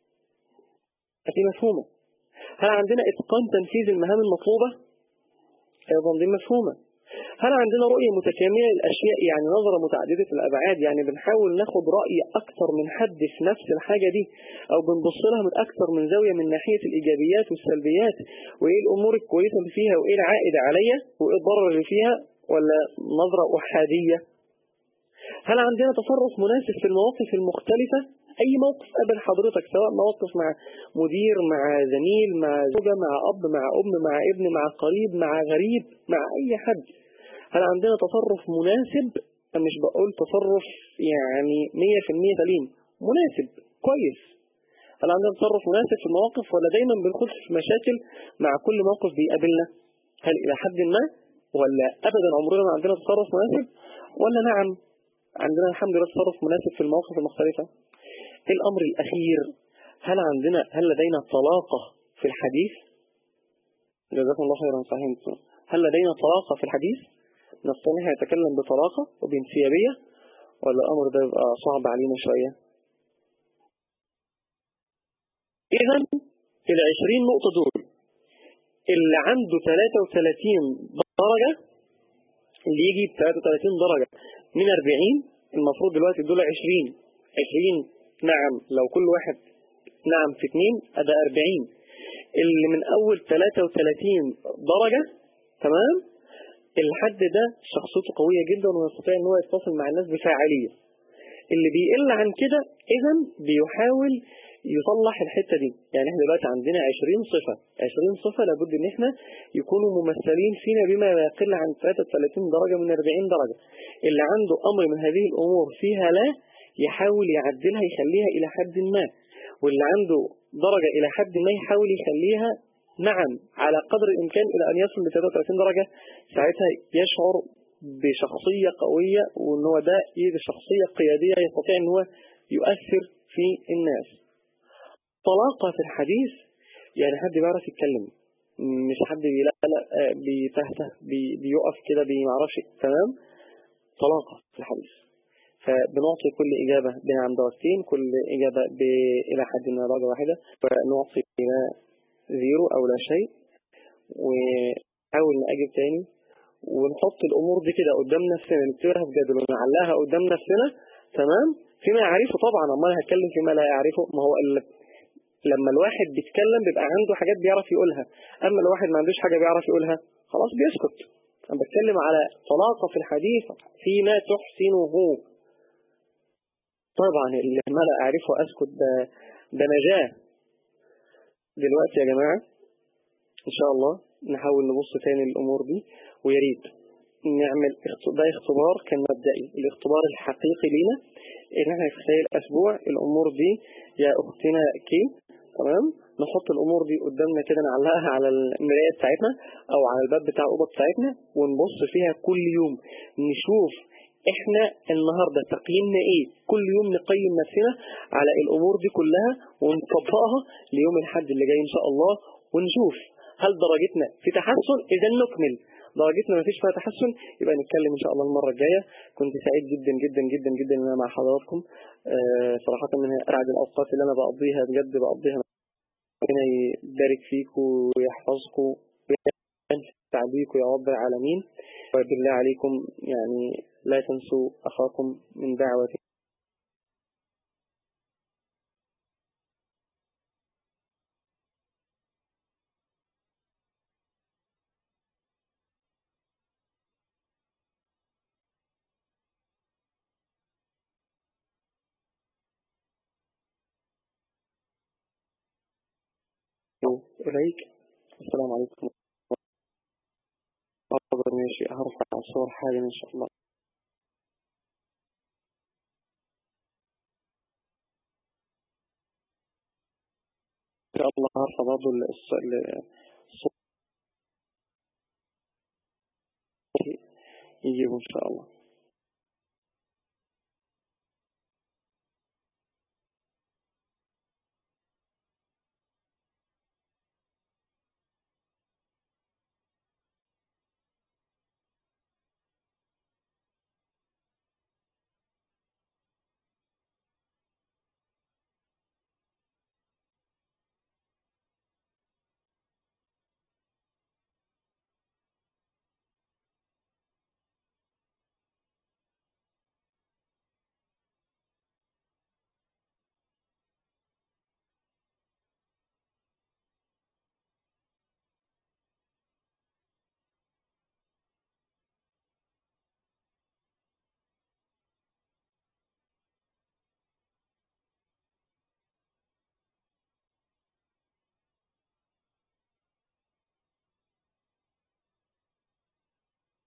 دي مفهومه. هل عندنا اتقان تنفيذ المهام المطلوبه؟ ايضا دي مفهومه. هل عندنا رؤية متكاملة للأشياء، يعني نظرة متعددة الأبعاد، يعني بنحاول ناخد رأي أكثر من حد في نفس الحاجة دي، أو بنبص لها من أكثر من زاوية من ناحية الإيجابيات والسلبيات، وإيه الأمور الكويسة اللي فيها وإيه العائد عليها وإيه الضرر اللي فيها، ولا نظرة أحادية؟ هل عندنا تصرف مناسب في المواقف المختلفة؟ أي موقف قابل حضرتك، سواء مواقف مع مدير، مع زميل، مع زوجة، مع أب، مع أم، مع ابن، مع قريب، مع غريب، مع أي حد، هل عندنا تصرف مناسب؟ أنا مش بقول تصرف يعني مية في المية سليم، مناسب كويس. هل عندنا تصرف مناسب في المواقف ولا دايما بنخش في مشاكل مع كل موقف بيقابلنا؟ هل إلى حد ما ولا أبدا عمرنا ما عندنا تصرف مناسب، ولا نعم عندنا الحمد لله تصرف مناسب في المواقف المختلفة؟ الأمر الأخير، هل عندنا هل لدينا طلاقة في الحديث؟ جزاكم الله خيرا. صحيح، هل لدينا طلاقة في الحديث؟ نستطيع يتكلم بطلاقة وبانسيابية ولا الأمر ده يبقى صعب علينا شوية؟ إذن العشرين نقطة دول اللي عنده ثلاثة وثلاثين درجة، اللي يجي ب ثلاثة وثلاثين درجة من أربعين، المفروض دلوقتي دول عشرين عشرين نعم، لو كل واحد نعم في اثنين أدا أربعين. اللي من أول ثلاثة وثلاثين درجة تمام، الحد ده شخصيته قوية جدا ويستطيع ان هو يتصل مع الناس بفاعلية. اللي بيقل عن كده إذن بيحاول يصلح الحتة دي. يعني احنا دلوقتي عندنا عشرين صفة، عشرين صفة لابد ان احنا يكونوا ممثلين فينا بما لا يقل عن ثلاثة وثلاثين درجة من أربعين درجة. اللي عنده أمر من هذه الأمور فيها لا، يحاول يعدلها يخليها إلى حد ما، واللي عنده درجة إلى حد ما يحاول يخليها نعم على قدر الإمكان إلى أن يصل ل ثلاثة وثلاثين درجة. ساعتها يشعر بشخصية قوية، وأن هو ده شخصية قيادية يستطيع أن هو يؤثر في الناس. طلاقة في الحديث يعني حد بيعرف يتكلم، مش حد بيتهته بيقف كده بيمعرفش تمام. طلاقة في الحديث، فبنعطي كل إجابة بنعم درجتين، كل إجابة إلى حد من درجة واحدة، فنعطي لا زيرو أو لا شيء، ونحاول نأجب تاني، ونحط الأمور دي كده قدام نفسنا، نكتبها في جدول ونعلقها قدام نفسنا تمام، فيما يعرفه طبعا. أما أنا هتكلم فيما لا يعرفه، ما هو لما الواحد بيتكلم بيبقى عنده حاجات بيعرف يقولها، أما الواحد ما عندوش حاجة بيعرف يقولها خلاص بيسكت. أنا بتكلم على طلاقة في الحديث فيما تحسنه. طبعا اللي ما لا أعرفه أسكت ده, ده نجاة. دلوقتي يا جماعة إن شاء الله نحاول نبص تاني الأمور دي، ويريد نعمل ده اختبار كان مبدئي. الاختبار الحقيقي لنا إن احنا في خلال أسبوع الأمور دي يا أختنا كي تمام، نحط الأمور دي قدامنا كده، نعلقها على المراية بتاعتنا أو على الباب بتاع الأوضة بتاعتنا، ونبص فيها كل يوم نشوف احنا النهاردة تقييمنا ايه. كل يوم نقيم نفسنا على الأمور دي كلها ونطبقها ليوم الحد اللي جاي إن شاء الله، ونشوف هل درجتنا في تحسن. إذا نكمل درجتنا ما فيش فيها تحسن يبقى نتكلم إن شاء الله المرة الجاية. كنت سعيد جدا جدا جدا جدا أن أنا مع حضراتكم. أه صراحة من أرعد الأوقات اللي أنا بقضيها بجد بقضيها. ربنا يبارك فيكم ويحفظكم وينفع بيكم يا رب العالمين. وبالله عليكم يعني لا تنسوا أخاكم من دعوة إليك. السلام عليكم. أفضل ماشي هرفع الصور حالا إن شاء الله. إن شاء الله هرفع برضه الصور يجيبوا إن شاء الله.